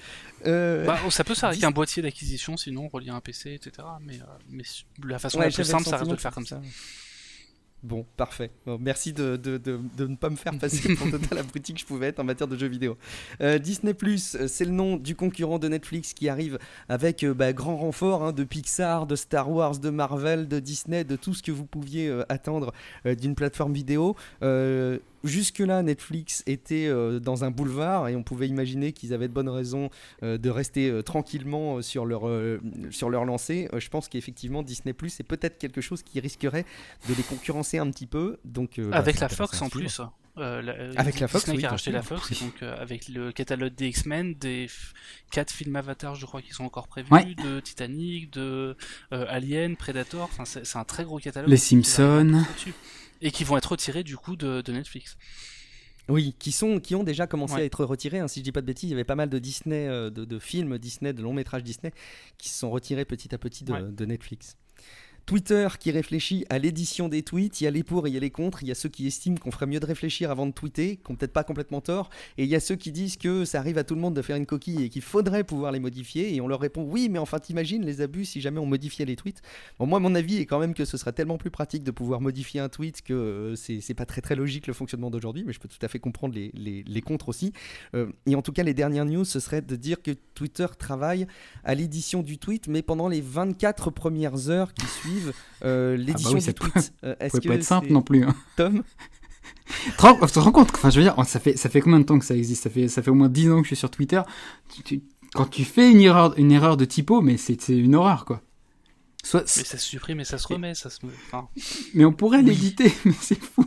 Ça peut se faire avec un boîtier d'acquisition, sinon relié à un PC, etc. Mais la façon la plus simple, ça reste de le faire comme ça. Bon, parfait. Bon, merci de ne pas me faire passer pour total abruti que je pouvais être en matière de jeux vidéo. Disney+, c'est le nom du concurrent de Netflix qui arrive avec grand renfort de Pixar, de Star Wars, de Marvel, de Disney, de tout ce que vous pouviez attendre d'une plateforme vidéo. Jusque-là, Netflix était dans un boulevard et on pouvait imaginer qu'ils avaient de bonnes raisons de rester tranquillement sur leur lancée. Je pense qu'effectivement, Disney+, c'est peut-être quelque chose qui risquerait de les concurrencer un petit peu. Donc, avec la Fox en plus. Avec la Fox, Disney qui a racheté la Fox, et donc avec le catalogue des X-Men, des 4 films Avatar, je crois, qui sont encore prévus, de Titanic, de Alien, Predator. Enfin, c'est un très gros catalogue. Les Simpsons. Et qui vont être retirés du coup de Netflix. Oui, qui ont déjà commencé à être retirés. Si je dis pas de bêtises, il y avait pas mal de Disney, de films Disney, de longs métrages Disney, qui se sont retirés petit à petit de Netflix. Twitter qui réfléchit à l'édition des tweets, il y a les pour et il y a les contre, il y a ceux qui estiment qu'on ferait mieux de réfléchir avant de tweeter, qui n'ont peut-être pas complètement tort, et il y a ceux qui disent que ça arrive à tout le monde de faire une coquille et qu'il faudrait pouvoir les modifier, et on leur répond oui, mais enfin t'imagines les abus si jamais on modifiait les tweets. Bon, moi mon avis est quand même que ce serait tellement plus pratique de pouvoir modifier un tweet que c'est pas très très logique le fonctionnement d'aujourd'hui, mais je peux tout à fait comprendre les contres aussi. Et en tout cas les dernières news, ce serait de dire que Twitter travaille à l'édition du tweet, mais pendant les 24 premières heures qui suivent l'édition du tweet. Est-ce que pas être simple non plus, hein. Tom, tu te rends compte, enfin je veux dire, ça fait combien de temps que ça existe, ça fait au moins 10 ans que je suis sur Twitter. Quand tu fais une erreur de typo, mais c'est une horreur, quoi. Mais ça se supprime et ça se remet, Mais on pourrait l'éditer, mais c'est fou.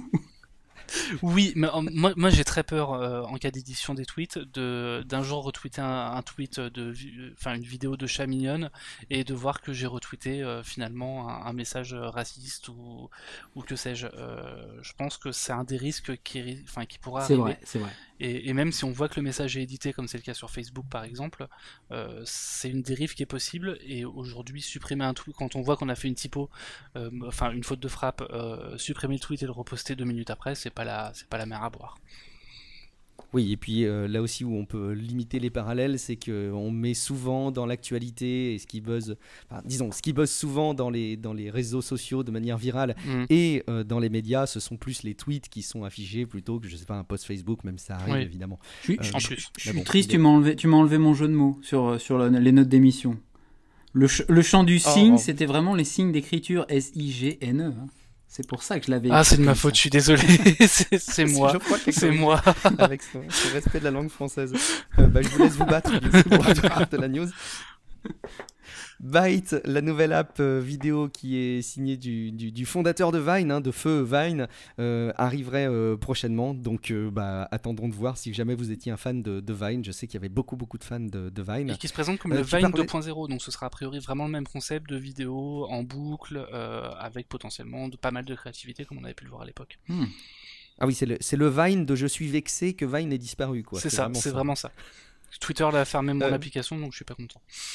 Oui, mais moi j'ai très peur en cas d'édition des tweets d'un jour retweeter un tweet une vidéo de chat mignonne et de voir que j'ai retweeté finalement un message raciste ou que sais-je. Je pense que c'est un des risques qui pourra arriver. C'est vrai. Et même si on voit que le message est édité, comme c'est le cas sur Facebook par exemple, c'est une dérive qui est possible. Et aujourd'hui, supprimer un tweet quand on voit qu'on a fait une typo, une faute de frappe, supprimer le tweet et le reposter 2 minutes après, c'est pas la mer à boire. Oui, et puis là aussi où on peut limiter les parallèles, c'est qu'on met souvent dans l'actualité et ce qui buzz souvent dans les réseaux sociaux de manière virale et dans les médias, ce sont plus les tweets qui sont affichés plutôt que, je sais pas, un post Facebook, même ça arrive évidemment. Je suis triste, tu m'as enlevé mon jeu de mots sur les notes d'émission. Le chant du signe, c'était vraiment les signes d'écriture S-I-G-N-E. Hein. C'est pour ça que je l'avais. Ah, c'est de ma faute, je suis désolé. c'est moi. C'est moi. Avec ce respect de la langue française. Je vous laisse vous battre de la news. Byte, la nouvelle app vidéo qui est signée du fondateur de Vine, de feu Vine, arriverait prochainement. Donc attendons de voir si jamais vous étiez un fan de Vine. Je sais qu'il y avait beaucoup de fans de Vine. Et qui se présente comme le Vine 2.0. Donc ce sera a priori vraiment le même concept de vidéo en boucle, avec potentiellement pas mal de créativité comme on avait pu le voir à l'époque. Ah oui, c'est le Vine de je suis vexé que Vine ait disparu, quoi. C'est vraiment ça. Twitter l'a fermé mon application, donc je suis pas content.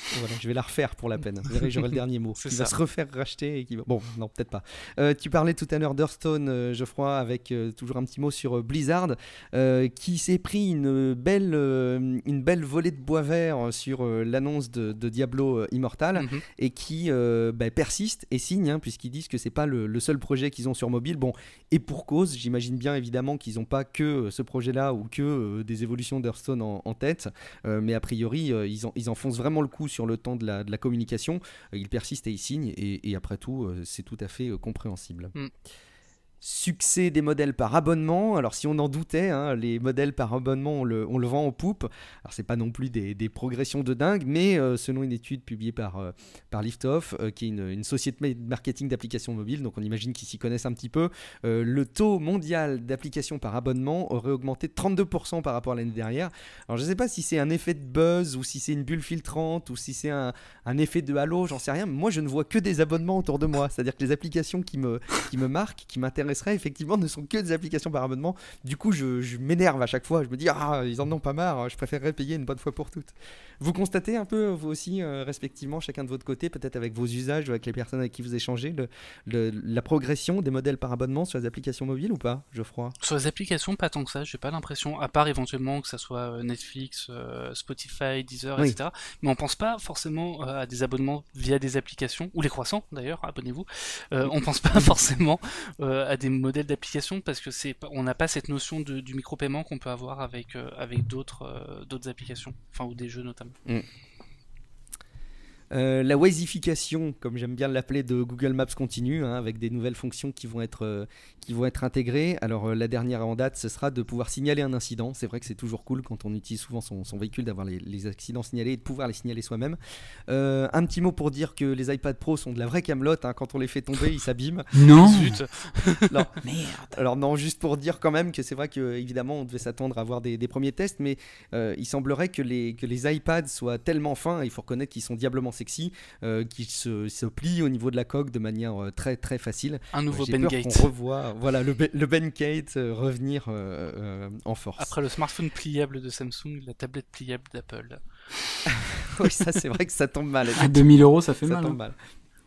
Voilà, je vais la refaire pour la peine. Vous verrez, j'aurai le dernier mot. C'est Il ça. va se refaire racheter. Bon, non, peut-être pas. Tu parlais tout à l'heure d'Hearthstone, Geoffroy, avec toujours un petit mot sur Blizzard, qui s'est pris une belle volée de bois vert sur l'annonce de Diablo Immortal et qui persiste et signe, hein, puisqu'ils disent que c'est pas le seul projet qu'ils ont sur mobile. Bon, et pour cause, j'imagine bien évidemment qu'ils n'ont pas que ce projet-là ou que des évolutions d'Hearthstone en tête, mais a priori, ils enfoncent vraiment le coup sur le temps de la communication. Ils persistent et ils signent, et après tout, c'est tout à fait compréhensible. Succès des modèles par abonnement. Alors si on en doutait, hein, les modèles par abonnement on le vend en poupe. Alors c'est pas non plus des progressions de dingue, mais selon une étude publiée par Liftoff, qui est une société de marketing d'applications mobiles, donc on imagine qu'ils s'y connaissent un petit peu, le taux mondial d'applications par abonnement aurait augmenté de 32% par rapport à l'année dernière. Alors je sais pas si c'est un effet de buzz ou si c'est une bulle filtrante ou si c'est un effet de halo, j'en sais rien. Moi je ne vois que des abonnements autour de moi, c'est-à-dire que les applications qui me marquent, qui m'intéresseraient effectivement ne sont que des applications par abonnement. Du coup je m'énerve à chaque fois, je me dis ils en ont pas marre, je préférerais payer une bonne fois pour toutes. Vous constatez un peu vous aussi respectivement chacun de votre côté, peut-être avec vos usages ou avec les personnes avec qui vous échangez, la progression des modèles par abonnement sur les applications mobiles ou pas, Geoffroy? Sur les applications, pas tant que ça, j'ai pas l'impression, à part éventuellement que ça soit Netflix, Spotify, Deezer, Oui. etc. Mais on pense pas forcément à des abonnements via des applications, ou les croissants d'ailleurs, abonnez-vous. On pense pas forcément à des modèles d'applications parce que on n'a pas cette notion du micro-paiement qu'on peut avoir avec d'autres applications, enfin ou des jeux notamment. La wazification, comme j'aime bien l'appeler, de Google Maps continue, hein, avec des nouvelles fonctions qui vont être intégrées. Alors la dernière en date, ce sera de pouvoir signaler un incident. C'est vrai que c'est toujours cool quand on utilise souvent son véhicule d'avoir les accidents signalés et de pouvoir les signaler soi-même. Un petit mot pour dire que les iPad Pro sont de la vraie camelote, hein, quand on les fait tomber, ils s'abîment. Non. Zut. Non. Merde. Alors non, juste pour dire quand même que c'est vrai que évidemment on devait s'attendre à avoir des premiers tests, mais il semblerait que les iPads soient tellement fins, il faut reconnaître qu'ils sont diablement sexy, qu'ils se plient au niveau de la coque de manière très très facile. Un nouveau J'ai peur Bengate. qu'on revoie le Bengate revenir en force. Après le smartphone pliable de Samsung, la tablette pliable d'Apple. Oui, ça c'est vrai que ça tombe mal. À 2000 €, ça fait Ça mal. tombe mal.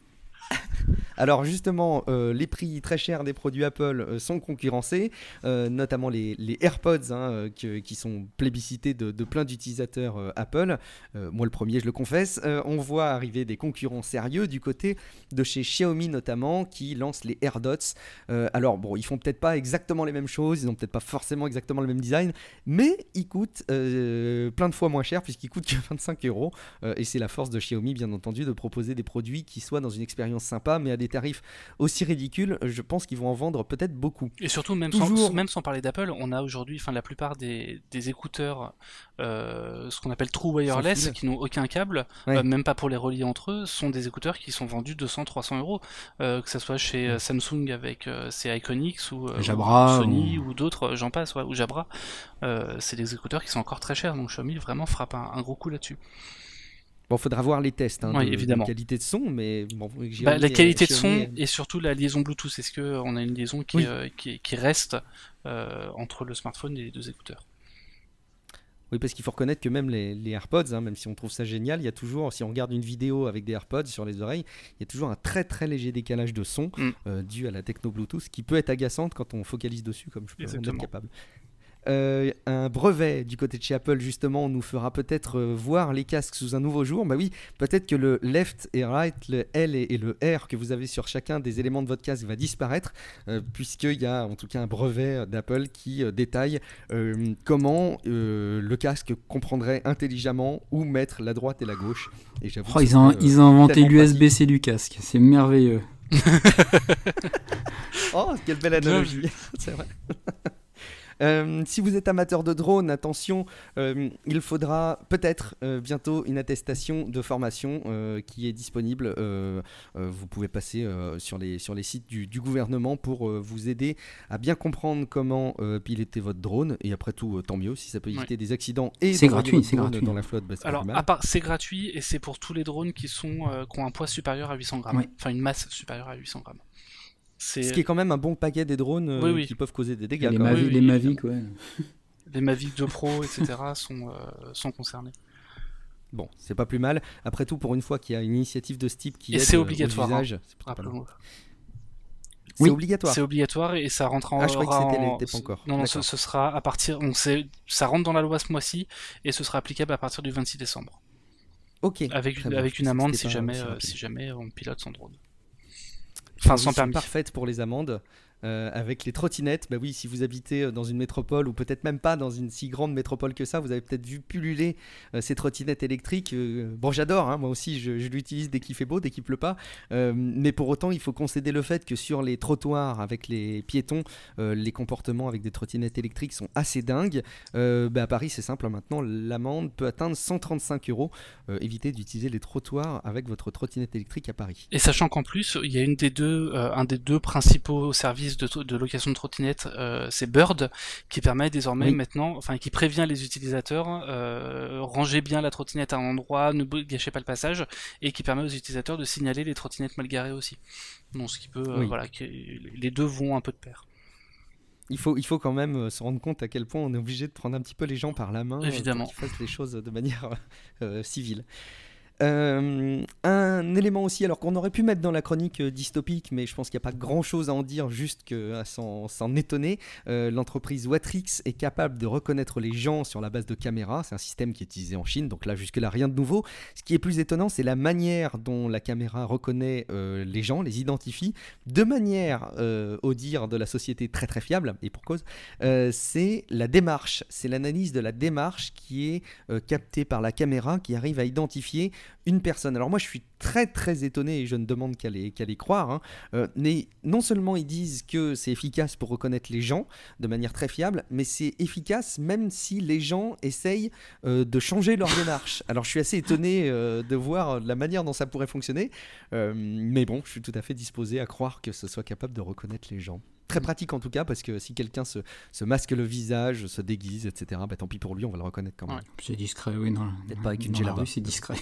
Alors justement, les prix très chers des produits Apple sont concurrencés, notamment les AirPods, hein, qui sont plébiscités de plein d'utilisateurs Apple. Moi le premier, je le confesse. On voit arriver des concurrents sérieux du côté de chez Xiaomi notamment, qui lancent les AirDots. Alors bon, ils font peut-être pas exactement les mêmes choses, ils n'ont peut-être pas forcément exactement le même design, mais ils coûtent plein de fois moins cher puisqu'ils coûtent que 25 €. Et c'est la force de Xiaomi, bien entendu, de proposer des produits qui soient dans une expérience sympa, mais à des tarifs aussi ridicules. Je pense qu'ils vont en vendre peut-être beaucoup. Et surtout, même sans parler d'Apple, on a aujourd'hui, enfin la plupart des écouteurs, ce qu'on appelle True Wireless, qui n'ont aucun câble, Ouais. même pas pour les relier entre eux, sont des écouteurs qui sont vendus 200-300 €, que ça soit chez Samsung avec ses Iconix ou Jabra, ou Sony ou d'autres, j'en passe, ou Jabra. C'est des écouteurs qui sont encore très chers, donc Xiaomi vraiment frappe un gros coup là-dessus. Bon, faudra voir les tests Oui, évidemment. de qualité de son, mais bon, La qualité de son Xiaomi, et surtout la liaison Bluetooth. Est-ce qu'on a une liaison qui reste entre le smartphone et les deux écouteurs? Oui, parce qu'il faut reconnaître que même les AirPods, hein, même si on trouve ça génial, il y a toujours, si on regarde une vidéo avec des AirPods sur les oreilles, il y a toujours un très très léger décalage de son dû à la techno Bluetooth, qui peut être agaçante quand on focalise dessus, comme je peux en être capable. Un brevet du côté de chez Apple justement nous fera peut-être voir les casques sous un nouveau jour. Bah oui, peut-être que le left et right, le L et le R que vous avez sur chacun des éléments de votre casque va disparaître, puisqu'il y a en tout cas un brevet d'Apple qui détaille comment le casque comprendrait intelligemment où mettre la droite et la gauche. Et j'avoue ils ont inventé l'USB-C du casque, c'est merveilleux. Oh, quelle belle analogie. C'est vrai. Si vous êtes amateur de drone, attention, il faudra peut-être bientôt une attestation de formation qui est disponible. Vous pouvez passer sur les sites du gouvernement pour vous aider à bien comprendre comment piloter votre drone. Et après tout, tant mieux si ça peut éviter des accidents et c'est gratuit, c'est gratuit dans la flotte. Bah, alors, à part, c'est gratuit et c'est pour tous les drones qui ont un poids supérieur à 800 grammes. Oui. Enfin, une masse supérieure à 800 grammes. Ce qui est quand même un bon paquet des drones qui peuvent causer des dégâts. Les Mavic, ouais. Les Mavic 2 Pro, etc. sont concernés. Bon, c'est pas plus mal. Après tout, pour une fois qu'il y a une initiative de ce type qui Et aide c'est aux obligatoire, usages, hein. c'est plutôt pas mal. Rappelons-le. C'est Oui. obligatoire. C'est obligatoire et ça rentrera Ah, je croyais que c'était en... l'était pas encore. Non, D'accord. ce sera à partir... ça rentre dans la loi ce mois-ci et ce sera applicable à partir du 26 décembre. Ok. Avec Très bien. une Je pensais que amende c'était si pas jamais, aussi rapide. si jamais on pilote sans drone. Enfin, sans Transition permis. parfaite pour les amendes. Avec les trottinettes, bah oui, si vous habitez dans une métropole ou peut-être même pas dans une si grande métropole que ça, vous avez peut-être vu pulluler ces trottinettes électriques. Bon, j'adore, hein, moi aussi je l'utilise dès qu'il fait beau, dès qu'il pleut pas. Mais pour autant, il faut concéder le fait que sur les trottoirs avec les piétons, les comportements avec des trottinettes électriques sont assez dingues. À Paris, c'est simple, maintenant, l'amende peut atteindre 135 €. Évitez d'utiliser les trottoirs avec votre trottinette électrique à Paris. Et sachant qu'en plus, il y a un des deux principaux services de location de trottinettes, c'est Bird, qui permet désormais Oui. maintenant, enfin qui prévient les utilisateurs, rangez bien la trottinette à un endroit, ne gâchez pas le passage, et qui permet aux utilisateurs de signaler les trottinettes mal garées aussi. Donc ce qui peut, Oui. voilà, les deux vont un peu de pair. Il faut quand même se rendre compte à quel point on est obligé de prendre un petit peu les gens par la main Évidemment. pour qu'ils fassent les choses de manière civile. Un élément aussi, alors qu'on aurait pu mettre dans la chronique dystopique, mais je pense qu'il n'y a pas grand chose à en dire, juste qu'à s'en étonner. L'entreprise Watrix est capable de reconnaître les gens sur la base de caméras. C'est un système qui est utilisé en Chine, donc là jusque-là rien de nouveau. Ce qui est plus étonnant, c'est la manière dont la caméra reconnaît les gens, les identifie, de manière, au dire de la société, très très fiable, et pour cause. C'est la démarche, c'est l'analyse de la démarche qui est captée par la caméra, qui arrive à identifier une personne. Alors moi je suis très très étonné et je ne demande qu'à les croire, hein. Mais non seulement ils disent que c'est efficace pour reconnaître les gens de manière très fiable, mais c'est efficace même si les gens essayent de changer leur démarche. Alors je suis assez étonné de voir la manière dont ça pourrait fonctionner, mais bon, je suis tout à fait disposé à croire que ce soit capable de reconnaître les gens. Très pratique en tout cas, parce que si quelqu'un se masque le visage, se déguise, etc., tant pis pour lui, on va le reconnaître quand même. Ouais. C'est discret, oui. Peut-être pas avec une dans la djellaba. rue, c'est discret.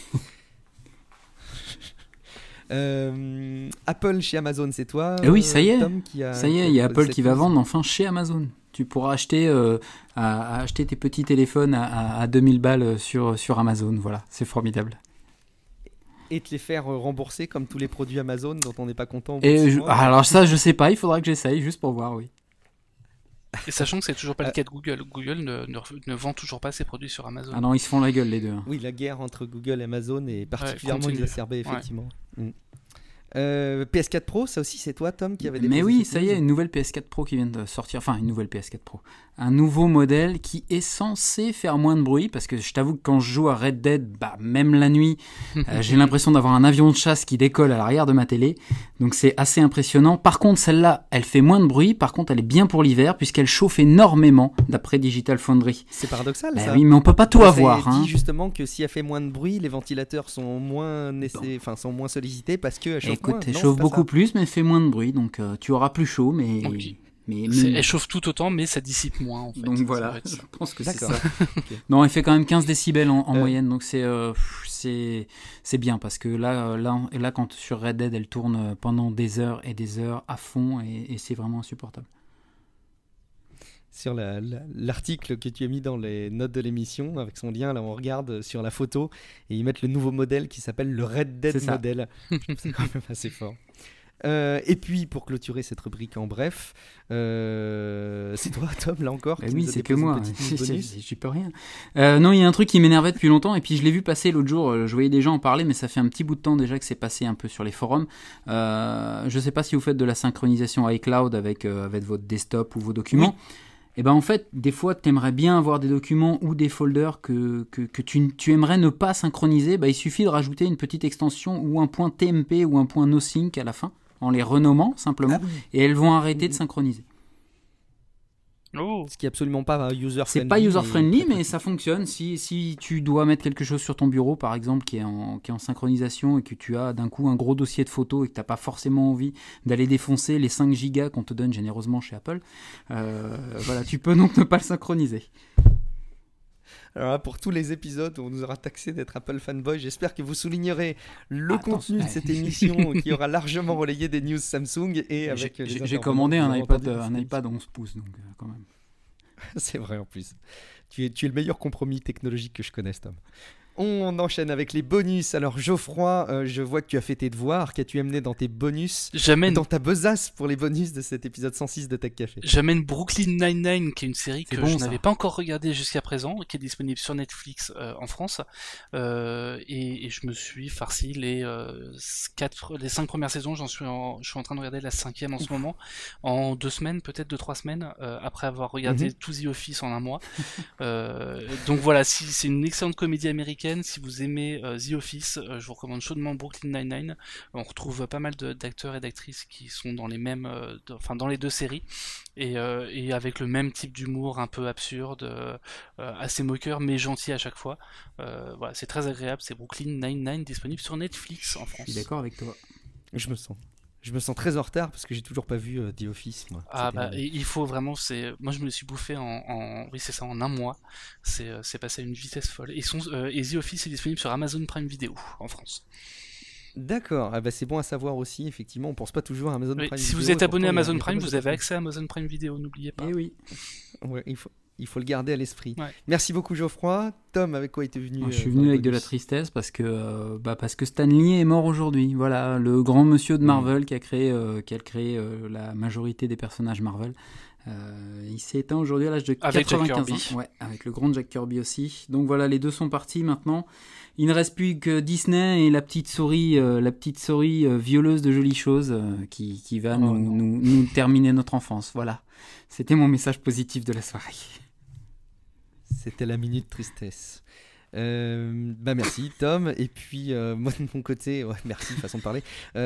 Apple chez Amazon, c'est toi Et oui, ça y est. Tom, qui a Ça y est, il y a Apple cette qui va news. vendre enfin chez Amazon. Tu pourras acheter, acheter tes petits téléphones à 2000 balles sur Amazon. Voilà, c'est formidable. Et te les faire rembourser comme tous les produits Amazon dont on n'est pas content au bout Et de 6 mois. alors ça, je sais pas, il faudra que j'essaye juste pour voir, oui. Et sachant que c'est toujours pas le cas de Google. Google ne vend toujours pas ses produits sur Amazon. Ah non, ils se font la gueule les deux. Hein. Oui, la guerre entre Google et Amazon est particulièrement continue. exacerbée, effectivement. Mm. PS4 Pro, ça aussi c'est toi Tom qui avait des Mais oui, ça y est, une nouvelle PS4 Pro qui vient de sortir. Enfin, une nouvelle PS4 Pro. Un nouveau modèle qui est censé faire moins de bruit. Parce que je t'avoue que quand je joue à Red Dead, même la nuit, j'ai l'impression d'avoir un avion de chasse qui décolle à l'arrière de ma télé. Donc c'est assez impressionnant. Par contre, celle-là, elle fait moins de bruit. Par contre, elle est bien pour l'hiver puisqu'elle chauffe énormément d'après Digital Foundry. C'est paradoxal ça. Oui, mais on peut pas tout avoir. On Hein. dit justement que si elle fait moins de bruit, les ventilateurs sont moins, sont moins sollicités parce qu'elle chauffe moins. Écoute, elle Non, chauffe c'est pas beaucoup ça. plus, mais elle fait moins de bruit. Donc tu auras plus chaud, mais... Ok. mais Elle chauffe tout autant, mais ça dissipe moins en fait. donc Ça voilà, doit être je ça. pense que c'est D'accord. ça. Ok. Non, elle fait quand même 15 décibels en moyenne, donc c'est bien parce que là quand sur Red Dead elle tourne pendant des heures et des heures à fond et c'est vraiment insupportable. Sur l'article que tu as mis dans les notes de l'émission, avec son lien, là on regarde sur la photo et ils mettent le nouveau modèle qui s'appelle le Red Dead C'est ça. modèle. C'est quand même assez fort. Et puis pour clôturer cette rubrique en bref, c'est toi Tom là encore qui Oui, nous a c'est que déposé moi, une petite news bonus. j'y peux rien. Non, il y a un truc qui m'énervait depuis longtemps et puis je l'ai vu passer l'autre jour, je voyais des gens en parler mais ça fait un petit bout de temps déjà que c'est passé un peu sur les forums. Je sais pas si vous faites de la synchronisation iCloud avec votre desktop ou vos documents. Oui. Et ben en fait, des fois, tu aimerais bien avoir des documents ou des folders que tu aimerais ne pas synchroniser. Il suffit de rajouter une petite extension ou un point TMP ou un point NoSync à la fin, en les renommant simplement, et elles vont arrêter de synchroniser. Oh. Ce qui est absolument pas user-friendly. C'est pas user-friendly, mais ça fonctionne. Si tu dois mettre quelque chose sur ton bureau, par exemple, qui est en synchronisation et que tu as d'un coup un gros dossier de photos et que tu n'as pas forcément envie d'aller défoncer les 5 gigas qu'on te donne généreusement chez Apple, voilà, tu peux donc ne pas le synchroniser. Alors là, pour tous les épisodes où on nous aura taxé d'être Apple fanboy, j'espère que vous soulignerez le Attends, contenu de cette émission qui aura largement relayé des news Samsung et avec les J'ai intervenants commandé que vous un aurez iPad, entendus dans cette un iPad émission. 11 pouces, donc quand même. C'est vrai en plus. Tu es le meilleur compromis technologique que je connaisse, Tom. On enchaîne avec les bonus. Alors Geoffroy, je vois que tu as fait tes devoirs. Qu'as-tu amené dans tes bonus, dans ta besace pour les bonus de cet épisode 106 de Tech Café? J'amène Brooklyn Nine-Nine, qui est une série que je n'avais pas encore regardée jusqu'à présent, qui est disponible sur Netflix en France. Et je me suis farci les 5 premières saisons. Je suis en train de regarder la 5e en ce moment, en 2 semaines, peut-être 2-3 semaines, après avoir regardé tout The Office en un mois. Donc voilà, si c'est une excellente comédie américaine. Si vous aimez The Office, je vous recommande chaudement Brooklyn Nine-Nine. On retrouve pas mal d'acteurs et d'actrices qui sont dans les mêmes, dans les 2 séries, et avec le même type d'humour un peu absurde, assez moqueur mais gentil à chaque fois. Voilà, c'est très agréable. C'est Brooklyn Nine-Nine, disponible sur Netflix en France. Je suis d'accord avec toi. Je me sens très en retard parce que j'ai toujours pas vu The Office, moi. Il faut vraiment, moi je me le suis bouffé en un mois. C'est passé à une vitesse folle. Et The Office est disponible sur Amazon Prime Video en France. D'accord, c'est bon à savoir aussi, effectivement, on pense pas toujours à Amazon Prime Video. Si vous êtes abonné à Amazon Prime, vous avez accès à Amazon Prime Video, n'oubliez pas. Eh oui. Ouais, il faut le garder à l'esprit. Ouais. Merci beaucoup Geoffroy. Tom, avec quoi es-tu venu? Je suis venu avec de la tristesse parce que Stan Lee est mort aujourd'hui. Voilà, le grand monsieur de Marvel qui a créé la majorité des personnages Marvel. Il s'est éteint aujourd'hui à l'âge de 95 ans. Ouais, avec le grand Jack Kirby aussi. Donc voilà, les deux sont partis maintenant. Il ne reste plus que Disney et la petite souris violeuse de jolies choses qui va nous terminer notre enfance. Voilà, c'était mon message positif de la soirée. C'était la minute tristesse. Merci Tom, et puis moi de mon côté, merci, façon de parler,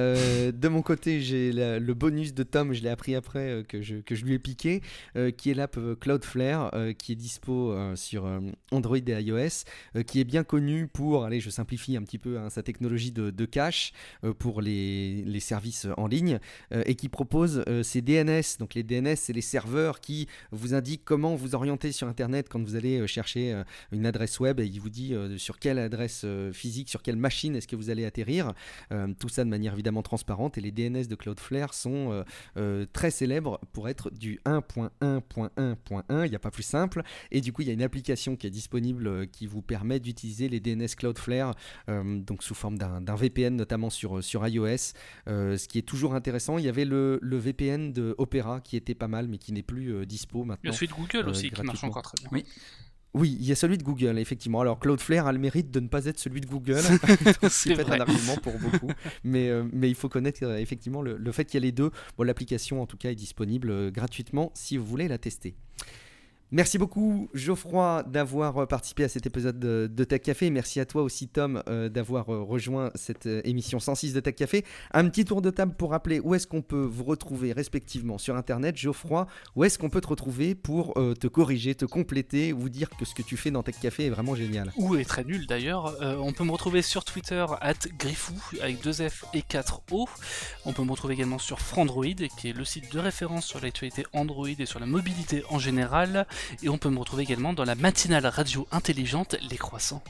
de mon côté j'ai le bonus de Tom, je l'ai appris après que je lui ai piqué, qui est l'app Cloudflare, qui est dispo sur Android et iOS, qui est bien connu pour, allez je simplifie un petit peu, sa technologie de cache pour les services en ligne, et qui propose ses DNS. Donc les DNS, c'est les serveurs qui vous indiquent comment vous orienter sur internet quand vous allez chercher une adresse web, et ils vous dit sur quelle adresse physique, sur quelle machine est-ce que vous allez atterrir, tout ça de manière évidemment transparente. Et les DNS de Cloudflare sont très célèbres pour être du 1.1.1.1, il n'y a pas plus simple, et du coup il y a une application qui est disponible qui vous permet d'utiliser les DNS Cloudflare, donc sous forme d'un VPN notamment sur iOS, ce qui est toujours intéressant. Il y avait le VPN de Opera qui était pas mal mais qui n'est plus dispo maintenant. Il y a celui de Google aussi qui marche encore très bien. Oui, il y a celui de Google, effectivement. Alors, Cloudflare a le mérite de ne pas être celui de Google. C'est peut-être un argument pour beaucoup. Mais il faut connaître effectivement le fait qu'il y a les deux. Bon, l'application, en tout cas, est disponible gratuitement si vous voulez la tester. Merci beaucoup Geoffroy d'avoir participé à cet épisode de Tech Café. Merci à toi aussi Tom d'avoir rejoint cette émission 106 de Tech Café. Un petit tour de table pour rappeler où est-ce qu'on peut vous retrouver respectivement sur internet. Geoffroy, où est-ce qu'on peut te retrouver pour te corriger, te compléter, ou dire que ce que tu fais dans Tech Café est vraiment génial? Ou est très nul d'ailleurs. On peut me retrouver sur Twitter @griffou avec 2 F et 4 O. On peut me retrouver également sur Frandroid, qui est le site de référence sur l'actualité Android et sur la mobilité en général. Et on peut me retrouver également dans la matinale radio intelligente Les Croissants.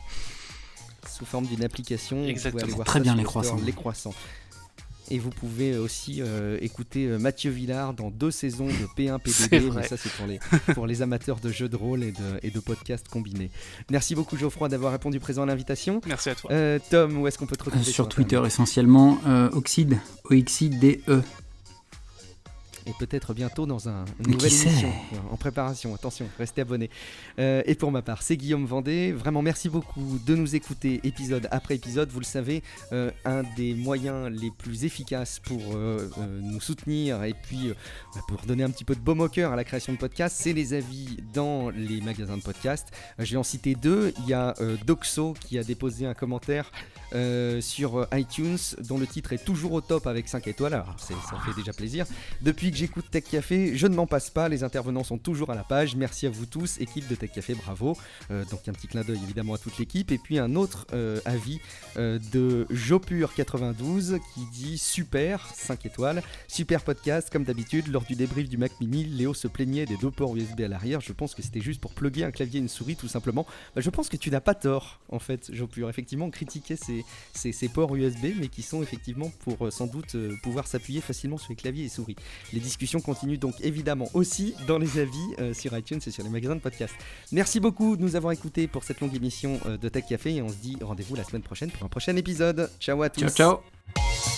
Sous forme d'une application. Exactement. Très bien, Les Croissants. Et vous pouvez aussi écouter Mathieu Villard dans 2 saisons de P1 PDB, mais ça c'est pour les amateurs de jeux de rôle et de podcasts combinés. Merci beaucoup Geoffroy d'avoir répondu présent à l'invitation. Merci à toi. Tom, où est-ce qu'on peut te retrouver sur Twitter essentiellement, Oxide, OXIDE. Et peut-être bientôt dans une nouvelle émission en préparation. Attention, restez abonnés. Et pour ma part, c'est Guillaume Vendée. Vraiment, merci beaucoup de nous écouter épisode après épisode. Vous le savez, un des moyens les plus efficaces pour nous soutenir et puis pour donner un petit peu de baume au cœur à la création de podcasts, c'est les avis dans les magasins de podcasts. Je vais en citer 2. Il y a Doxo qui a déposé un commentaire sur iTunes dont le titre est toujours au top avec 5 étoiles. Alors, ça fait déjà plaisir. Depuis que j'écoute Tech Café, je ne m'en passe pas, les intervenants sont toujours à la page. Merci à vous tous, équipe de Tech Café, bravo. Donc un petit clin d'œil évidemment à toute l'équipe. Et puis un autre avis de Jopur92 qui dit super, 5 étoiles, super podcast comme d'habitude. Lors du débrief du Mac Mini, Léo se plaignait des 2 ports USB à l'arrière. Je pense que c'était juste pour plugger un clavier et une souris tout simplement. Je pense que tu n'as pas tort en fait, Jopur. Effectivement, critiquer ces ports USB, mais qui sont effectivement pour sans doute pouvoir s'appuyer facilement sur les claviers et souris. Les discussions continuent donc évidemment aussi dans les avis sur iTunes et sur les magasins de podcast. Merci beaucoup de nous avoir écoutés pour cette longue émission de Tech Café et on se dit rendez-vous la semaine prochaine pour un prochain épisode. Ciao à tous. Ciao, ciao.